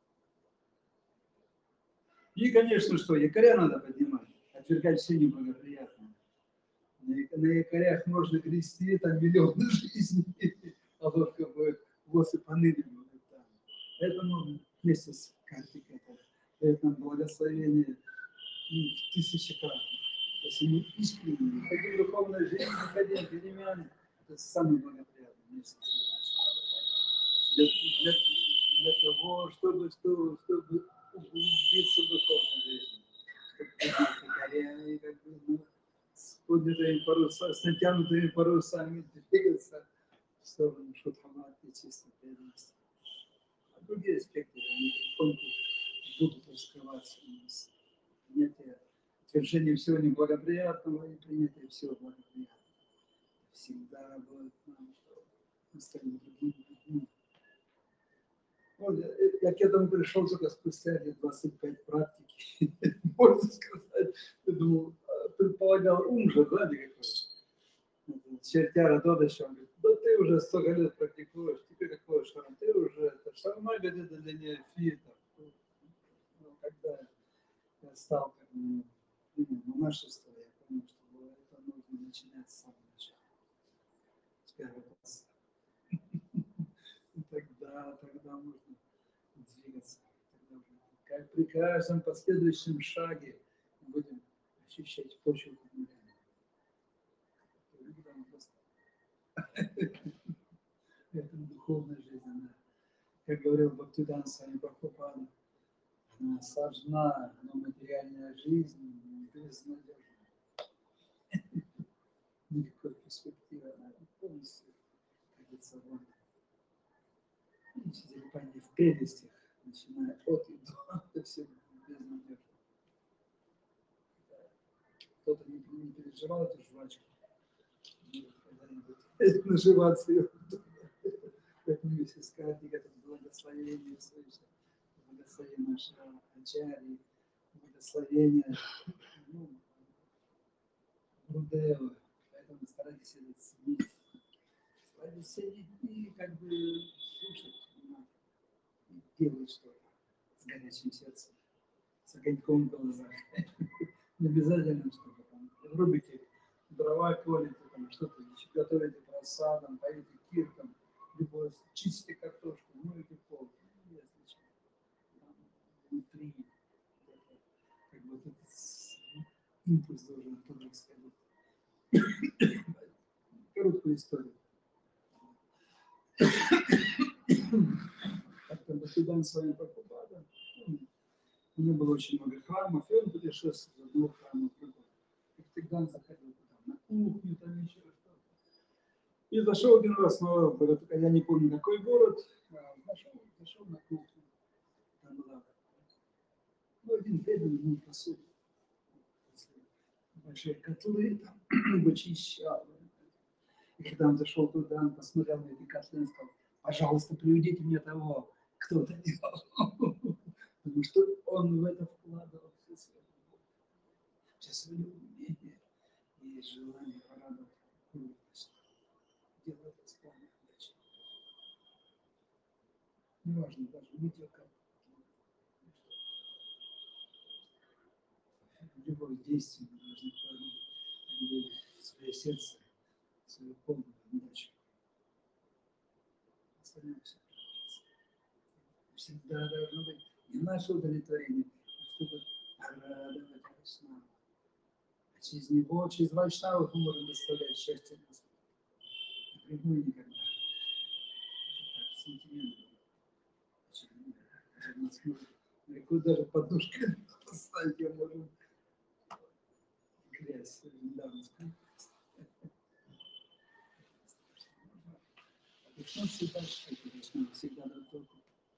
И, конечно, что, якоря надо поднимать, отвергать все неблагоприятное. На якорях можно грести там миллионы жизней, а вот как бы вот и поныли. Поэтому вместе с Картикой это благословение в тысячекратно. Если мы искренне хотим духовной жизни, хотим перемен, это самый благоприятный месяц. Для, для, для того, чтобы, чтобы, чтобы углубиться в духовной жизни, чтобы покорять, как бы, ну, с поднятыми парусами, с натянутыми парусами двигаться в сторону Шудхамати, чистой преданности. А другие аспекты, они потихоньку будут раскрываться у нас. Принятие, отвержение всего неблагоприятного и принятие всего благоприятного. Всегда будет нам, что мы станем другими людьми. Вот, я к этому пришел только спустя лет двадцать пять практики. Можно сказать, я думал, предполагал, ум же, знаете, какой. Чертяра Додача, он говорит: да ты уже столько лет практикуешь, тебе какой шарм, ты уже, это шарма где-то для неофитов. Ну, когда я стал как бы монашество, я понял, что это нужно начинать с самого начала, с первого класса. Тогда, тогда можно двигаться. Тогда как при каждом последующем шаге мы будем ощущать почву под ногами. Это духовная жизнь, она, как говорил Бхактивинода Свами Прабхупада, она сложна, но материальная жизнь безнадежна. Никакой перспективы, она полностью кажется вон. Залипание в прелестях, начиная от и до, это все безнадежно. Кто-то не, не переживал эту жвачку, когда-нибудь наживаться ее. Поэтому если сказать, это благословение слышно, благословение нашего Ачарьи, благословение, ну, Гурудева. Поэтому старайтесь это ценить. Старайтесь сидеть и как бы слушать, и делать что-то с горячим сердцем, с огоньком в глазах. Не обязательно что-то там. Рубите дрова, колите, там что-то готовите просадом, поете киртом, либо чистите картошку, моете пол. Внутри как бы этот импульс должен тоже исходить. Короткую историю. Как-то Бхактивинода Свами Прабхупада, у него было очень много храмов, и он путешествовал из одного храма в другой. И Бхактивинода заходил туда, на кухню, там еще что-то. И зашел один раз, но я не помню, какой город, зашел, зашел на кухню. Там была, ну, один преданный, ну, посуду. Большие котлы, там, вычищал. И И когда он зашел туда, он посмотрел на эти котлы и сказал: пожалуйста, приведите мне того, кто это делал. Потому что он в это вкладывал все свои, все свои умения и желание порадовать. Делать это с полной отдачей. Неважно, даже видео как. Любое действие мы должны вкладывать в свое сердце, в свою полную отдачу. Остальное все пригодится. Всегда должно быть не наше удовлетворение, а чтобы порадовать Вайшнава. А через него, через Вайшнавов мы можем доставлять счастье Господу. Напрямую никогда. Это так, сентимент. Далеко даже подушкой поставить ее можем. Грязь недавно скрыта. Вайшнав всегда считает, Вайшнав всегда дает только.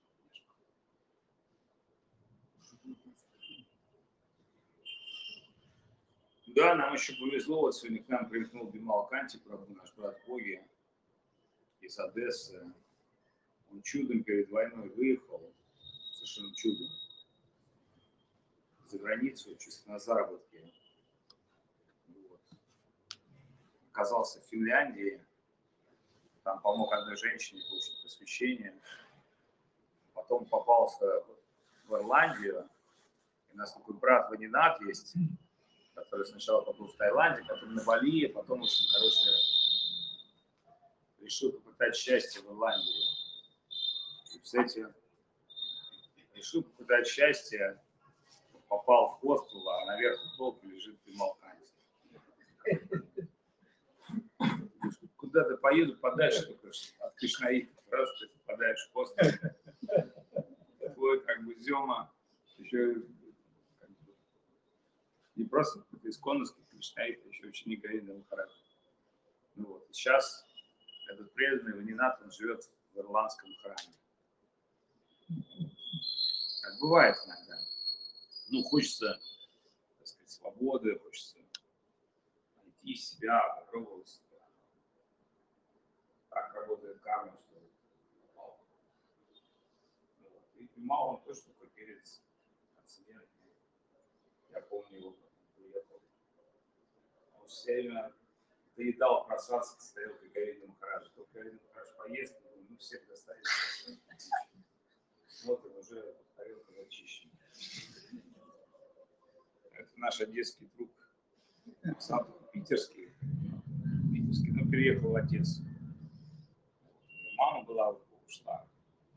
Да, нам еще повезло, вот сегодня к нам примкнул Бимал Канти, правда, наш брат Боги из Одессы. Он чудом перед войной выехал, совершенно чудом, за границу, чисто на заработки. Вот. Оказался в Финляндии, там помог одной женщине получить посвящение. Потом попался в Ирландию, и у нас такой брат Ванинат есть, который сначала побыл в Таиланде, потом на Бали, потом, в общем, короче, решил попытать счастье в Ирландии. И, кстати, решил попытать счастье, попал в хостел, а наверх толку лежит Бимал Канти. Куда-то поеду подальше только от Кришнаитов, раз ты попадаешь в хостел. Твой как бы Зема еще как бы, не просто какой-то исконновский Кришнаит, а еще ученик Говинда Махараджа. Ну вот, сейчас этот преданный Ванинат, он живет в ирландском храме. Как бывает иногда. Ну, хочется, так сказать, свободы, хочется найти себя, попробовать себя. Так работает карма, что ли. И Бимал, он тоже такой перец от смерти. Я помню его, как он приехал. Он все время доедал просадки с тарелкой Говинда Махараджа. Только Говинда Махарадж поест, ну, всех достанет. Вот он уже тарелка зачищена. Это наш одесский друг. Сам питерский. Питерский, но переехал в Одессу. Мама была, ушла.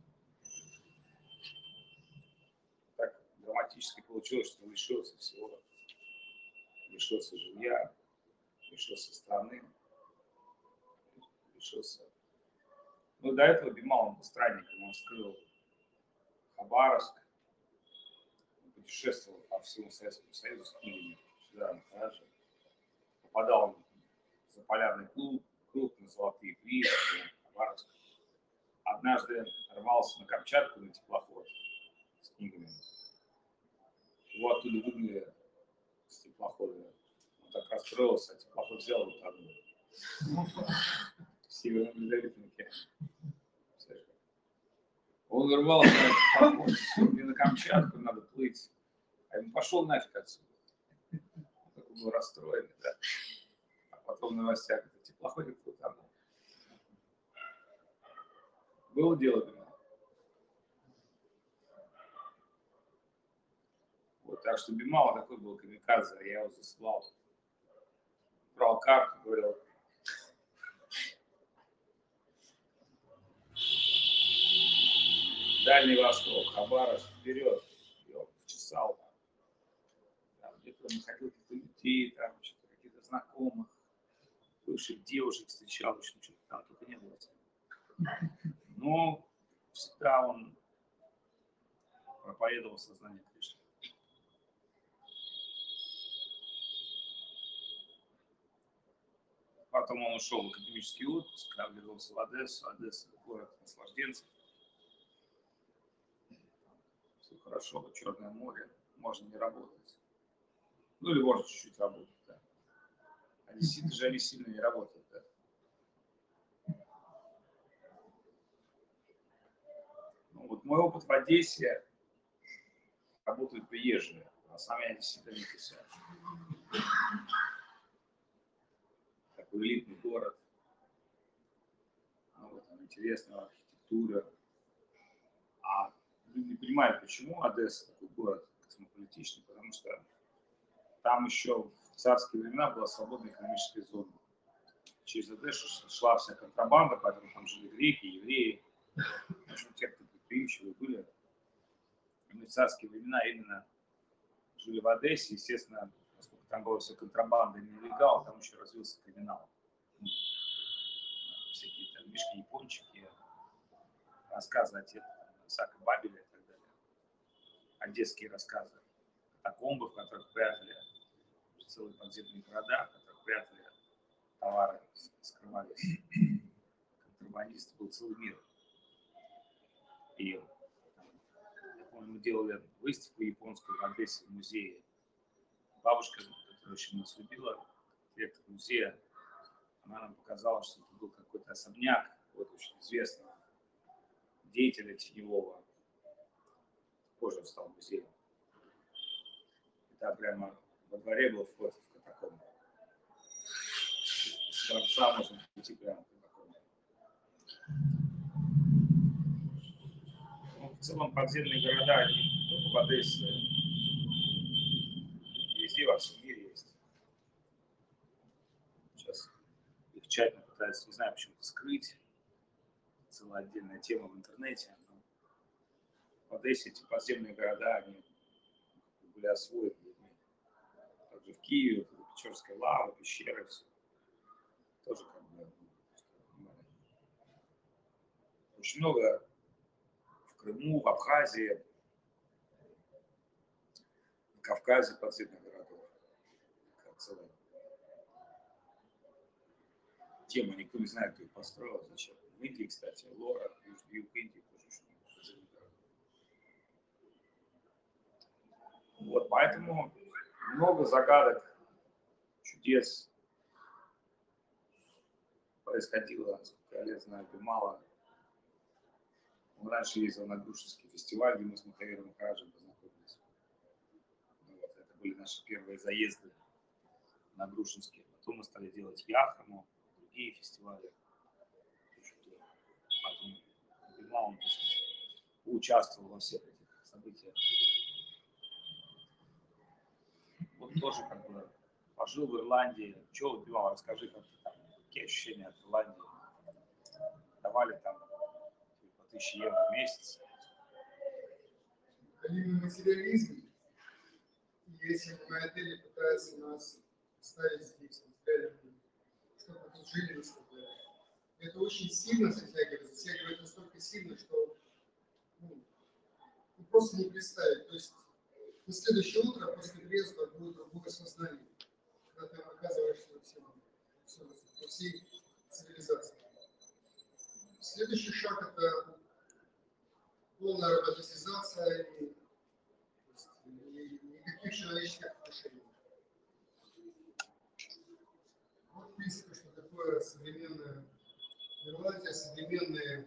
Так драматически получилось, что лишился всего. Лишился жилья, лишился страны, лишился. Ну, до этого Бимал, он был странником, он скрыл Хабаровск, он путешествовал по всему Советскому Союзу с книгами сюда, на Махараджа. Попадал он в заполярный круг, круг на золотые прииски, Хабаровск. Однажды рвался на Камчатку на теплоход с книгами. Его оттуда выгнали с теплохода. Он так расстроился, а теплоход взял вот одну. В Северном Ледовитом океане. Он рвался на теплоход, мне на Камчатку надо плыть. А ему пошел нафиг отсюда. Он такой был расстроенный, да. А потом в новостях это теплоходик утонул. Было дело для меня. Вот, так что Бимал такой был камикадзе, а я его засылал. Брал карту, говорил: Дальний Восток, Хабаровск, вперед. Я вчесал там. Там где-то находил каких-то людей, там что-то каких-то знакомых, бывших девушек встречал, в общем, что-то там только не было. Но всегда он проповедовал сознание Кришны. Потом он ушел в академический отпуск, когда вернулся в Одессу. Одесса — город наслажденцев. Все хорошо, Черное море, можно не работать. Ну или можно чуть-чуть работать, да. Одесситы же, они сильно не работают, да. Вот мой опыт в Одессе, работают приезжие, а сам я действительно не писал. Такой элитный город, ну, вот, там интересная архитектура. А люди не понимают, почему Одесса такой город космополитичный, потому что там еще в царские времена была свободная экономическая зона. Через Одессу шла вся контрабанда, поэтому там жили греки, евреи. В общем, те, кто предприимчивые были. Мы в царские времена именно жили в Одессе, естественно, поскольку там была вся контрабанда и нелегал, там еще развился криминал. Всякие там мишки-япончики, рассказы о тех, Сака Бабеля и так далее. Одесские рассказы. Катакомбы, в которых прятали целые подземные города, в которых прятали товары, скрывались. Контрабандисты, был целый мир. И я помню, мы делали выставку японскую в Одессе в музее. Бабушка, которая очень нас любила, директор музея, она нам показала, что это был какой-то особняк, вот очень известного деятеля теневого. Позже стал музеем. И там прямо во дворе был вход в катакомбу. С дворца можно прийти прямо в катакомбу. Ну, в целом подземные города, они не только в Одессе, везде во всем мире есть. Сейчас их тщательно пытаются, не знаю, почему-то скрыть. Целая отдельная тема в интернете. Но в Одессе эти подземные города, они были освоены людьми. Также в Киеве, Печорская лава, пещеры, все. Тоже как бы очень много в Крыму, в Абхазии, в Кавказе подземных городов. Целая тема, никто не знает, кто их построил, зачем. В Индии, кстати, Лора, юг Индии тоже очень много подземных городов. Вот, поэтому много загадок, чудес происходило, сколько я лет знаю, мало. Он раньше ездил на Грушинский фестиваль, где мы с Михаилом Махараджем познакомились. Ну, вот, это были наши первые заезды на Грушинский. Потом мы стали делать Яхаму, другие фестивали. Потом Бимаун участвовал во всех этих событиях. Вот тоже как бы пожил в Ирландии. Чего вот, Бимаун, расскажи, как там, какие ощущения от Ирландии? Давали там по тысяче евро в месяц. Именно материализм, и если модели пытаются нас ставить здесь, чтобы мы тут жили, чтобы это очень сильно затягивает, затягивает настолько сильно, что ну, просто не представить. То есть на следующее утро после трезва будет другое сознание, когда ты оказываешься во всем, во всей цивилизации. Следующий шаг – это полная роботизация и, и никаких человеческих отношений. Вот, в принципе, что такое современная Ирландия, современные,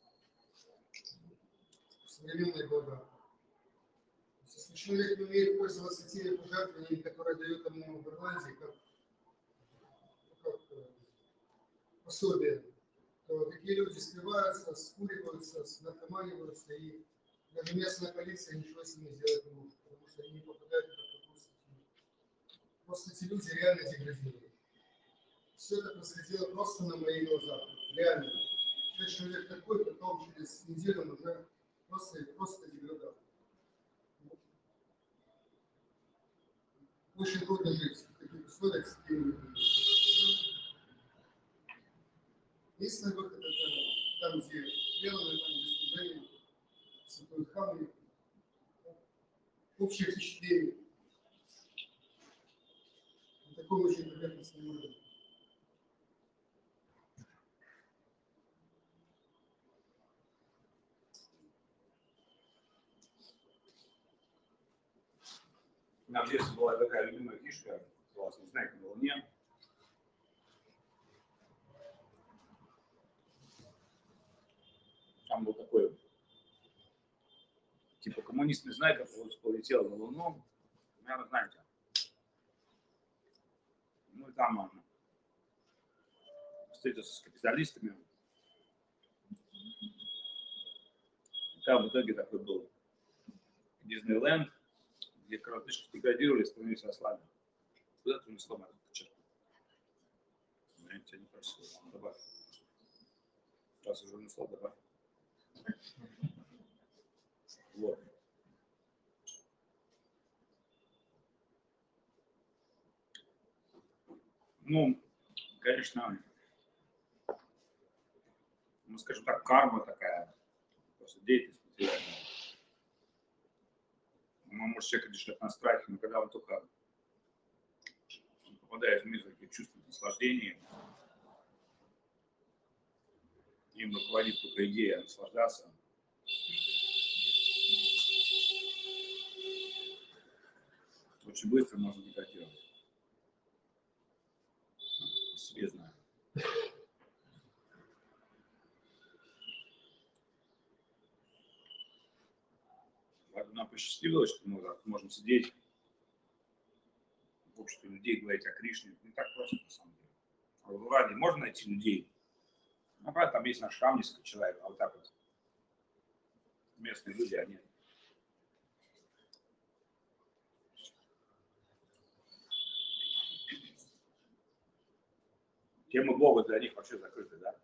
современные блага. Если человек не умеет пользоваться теми пожертвованиями, которые дают ему в Ирландии, как, как пособие, то такие люди скрываются, скуриваются, наркоманиваются, и даже местная полиция ничего с ними сделать не может, потому что они не попадают в эту статью. Просто эти люди реально деградируют. Все это происходило просто на моих глазах, реально. Если человек такой, потом через неделю он уже просто, просто деградал. Очень трудно жить в таких условиях с такими людьми. Единственный выход – это там, где делано, там, где служение, святой храм, общее впечатление. На таком очень поверхностном уровне. У меня в детстве была такая любимая книжка, называлась «Незнайка на Луне». Там был такой типа коммунист не знает, как полетел на Луну. Наверное, знаете. Ну и там он встретился с капиталистами. И там в итоге такой был Диснейленд, где коротышки деградировали, становились ослами. Куда-то унесло мою подчеркну. Я тебя не просил, добавь. Раз уже унесло, добавь. Вот. Ну, конечно, ну, скажем так, карма такая, просто деятельность материальная. Ну, может, человек держит на страхе, но когда он только попадает в мир таких чувств наслаждения, им руководит только идея наслаждаться. Очень быстро можно деградировать. По себе знаю. Нам посчастливилось, что мы так можем сидеть в обществе людей, говорить о Кришне. Это не так просто, на самом деле. А в Ураде можно найти людей. Ну, правда, там есть наш храм, несколько человек, а вот так вот местные люди, они тема Бога для них вообще закрыта, да?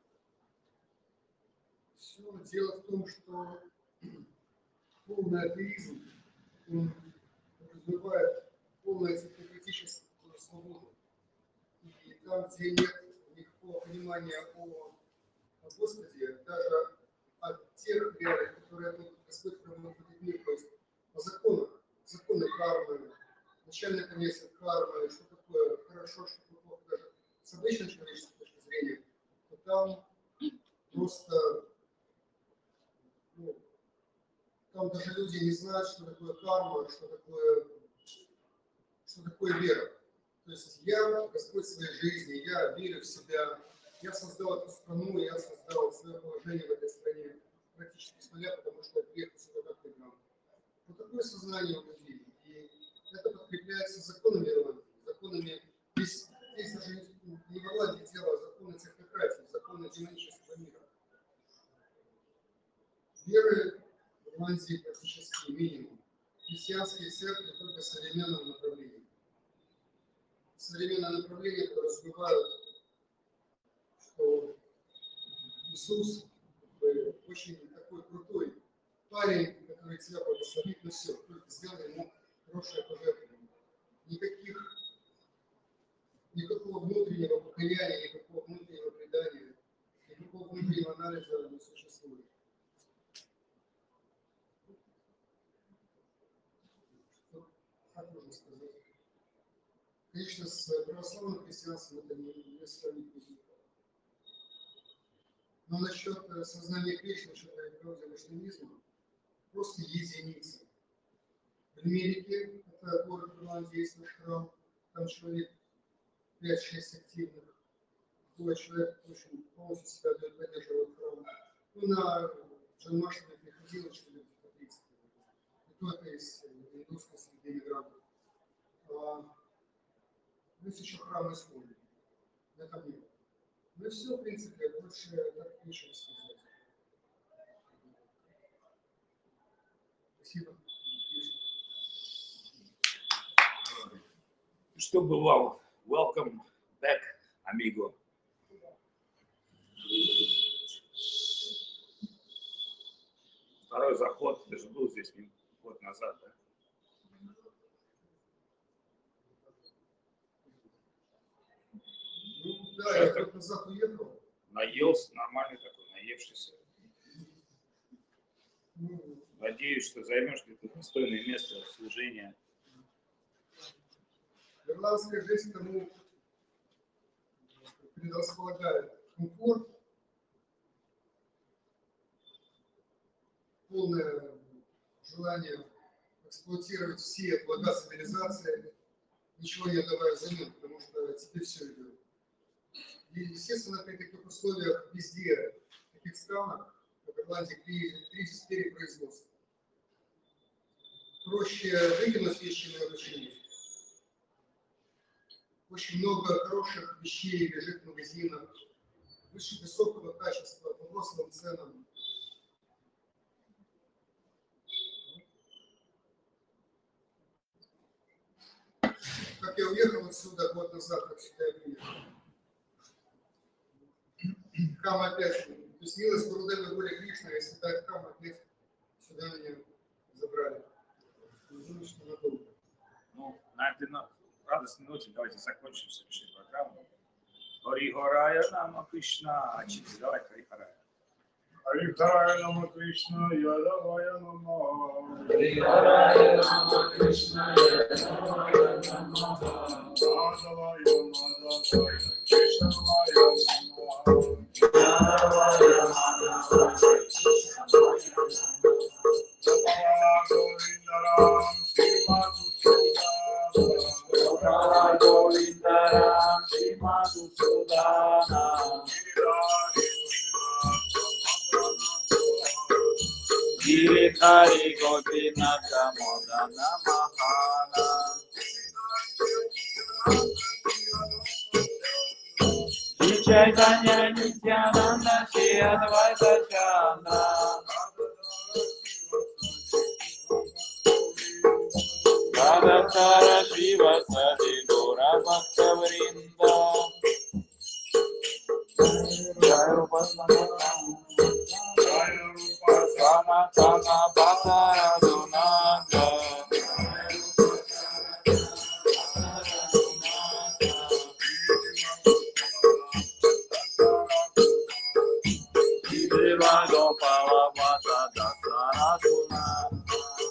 Все дело в том, что полный атеизм, он подразумевает полную технократическую свободу. И там, где нет никакого понимания о, о Господе, даже от тех реалий, которые Господь проводит в этот мир, то есть по закону, законы кармы, начальный конец кармы, что такое хорошо, что такое плохо, даже с обычной человеческой точки зрения, то там просто, ну, там даже люди не знают, что такое карма, что такое, что такое вера. То есть я Господь своей жизни, я верю в себя, я создал эту страну, я создал свое положение в этой стране практически с нуля, потому что я приехал сюда как мигрант. Вот такое сознание у людей. И это подкрепляется законами Ирландии, законами, здесь, здесь даже не в Ирландии дело, а законы технократии, законы динамического мира. Веры в Ирландии практически минимум. Христианские церкви только в современном направлении. Современное направление подразумевают, что Иисус очень такой крутой парень, который тебя благословит на все, только сделай ему хорошее пожертвование. Никаких, никакого внутреннего покаяния, никакого внутреннего предания, никакого внутреннего анализа не существует. Как можно сказать? Конечно, с православным христианством это не, не сравнить нельзя. Но насчет сознания Кришны, насчет эволюционизма, просто единицы. В Америке, это город в Ирландии, есть наш храм, там человек пять-шесть активных, двое человек очень полностью себя поддерживают храм. Ну, на Джанмаштане приходило человек по тридцать. И то это из индусской среды мигрантов. Плюс еще храм Исхода. Это нет. Ну и все, в принципе, больше так нечего сказать. Спасибо. Что бывало? Welcome back, amigo. Второй заход, ты же был здесь год назад, да? Ну да, я год назад уехал. Наелся, нормальный такой, наевшийся. Ну, Надеюсь, что займешь где-то достойное место служения. ирландская жизнь к тому предрасполагает комфорт, полное желание эксплуатировать все блага цивилизации, ничего не отдавая взамен, потому что тебе все идет. И, естественно, при таких условиях везде, в таких странах, как Ирландия, кризис перепроизводства. проще выкинуть вещи на обучение. Очень много хороших вещей лежит в магазинах, выше высокого качества, по взрослым ценам. Как я уехал отсюда год назад, как сюда я приехал. Хам опять, то есть милость Гурудева воля Кришна, если дать хам, опять сюда меня забрали. Не знаю, что надолго. Ну, на этой радостной ноте давайте закончим сегодняшнюю программу. Харихарая Нама Кришна. Чити, давай Харихарая. Харихарая Нама Кришна, Ядавая Нама. Харихарая Нама Кришна, Ядавая Нама. Madhavaya Madhavaya Krishnavaya Namaha. Ядавая Нама Кришна, Govindaram Srimadhusudana. Govindaram Srimadhusudana. Giridhari Gopinatha Modana Mahana. Shri Chaitanya Nityananda Shri Advaita Chandra. Radhatara Shiva Sadi Gora Bhakta Vrinda. Jai Rupa Sama Sama Bhakta Radhunanda. Deva Gopala Vata Dasara Sunanda.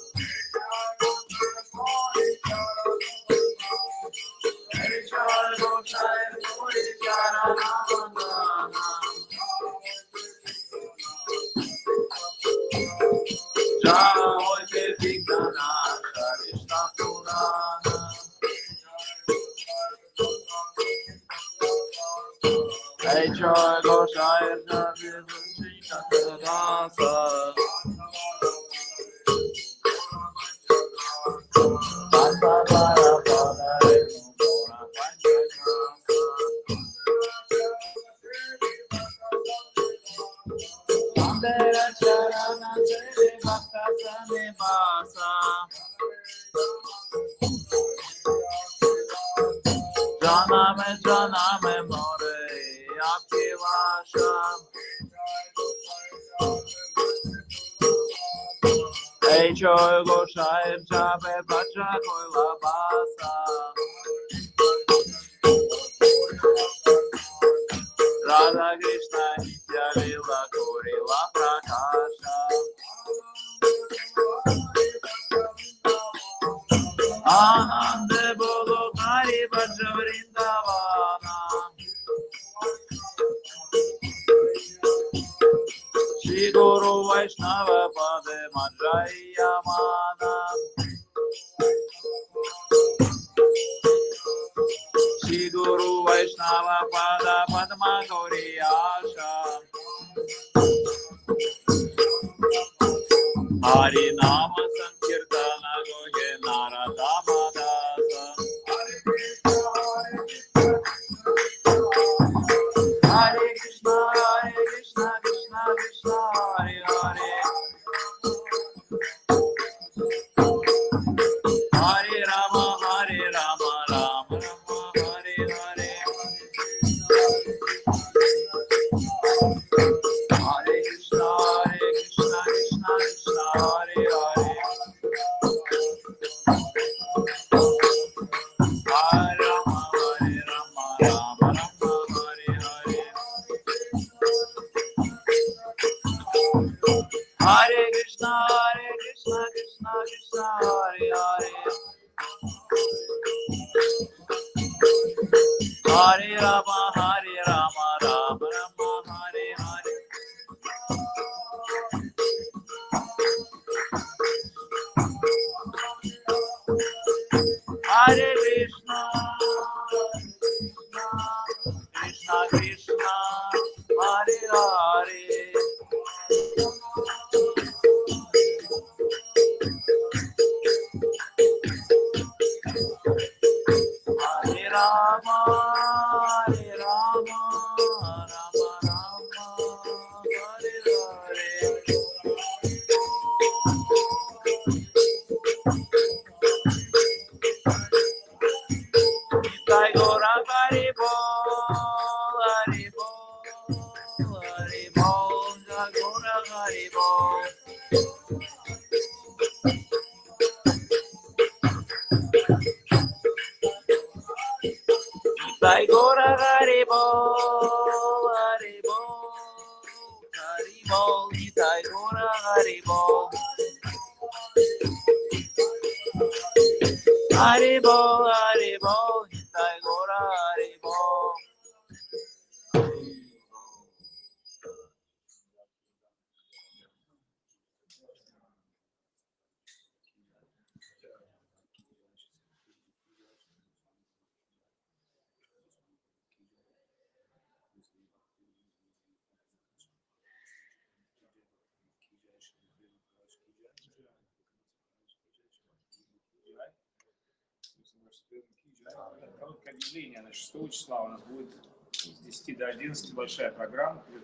Hey, Joy, go shine, Dasa. Baba, Baba, Baba, Andera Charana Sere Bhakta Sane Basa. Jana me jana me more aapke vasha. Hey Joy Goshai Jabe Bhaja Koila Basa. Radha Krishna Nitya Lila Korila Prakasha. Anande Bolo Kari Bhaja Vrindavana. Shri Guru Vaishnava Pade Majaya Mana. Shri Guru Vaishnava Pada Padma Gauri Asha. Hari Nama Sankirtana Goye Narada Madasa. Hare Krishna, Hare Krishna, Krishna Krishna, Hare Hare. Hare Rama, Hare Rama, Rama Rama, Hare Hare. Haribo. Nitai Gora Haribo, Haribo, Haribo, Nitai Gora Haribo. Haribo, Haribo, Nitai Gora Haribo. Короткое объявление. На шестого числа у нас будет с десяти до одиннадцати большая программа.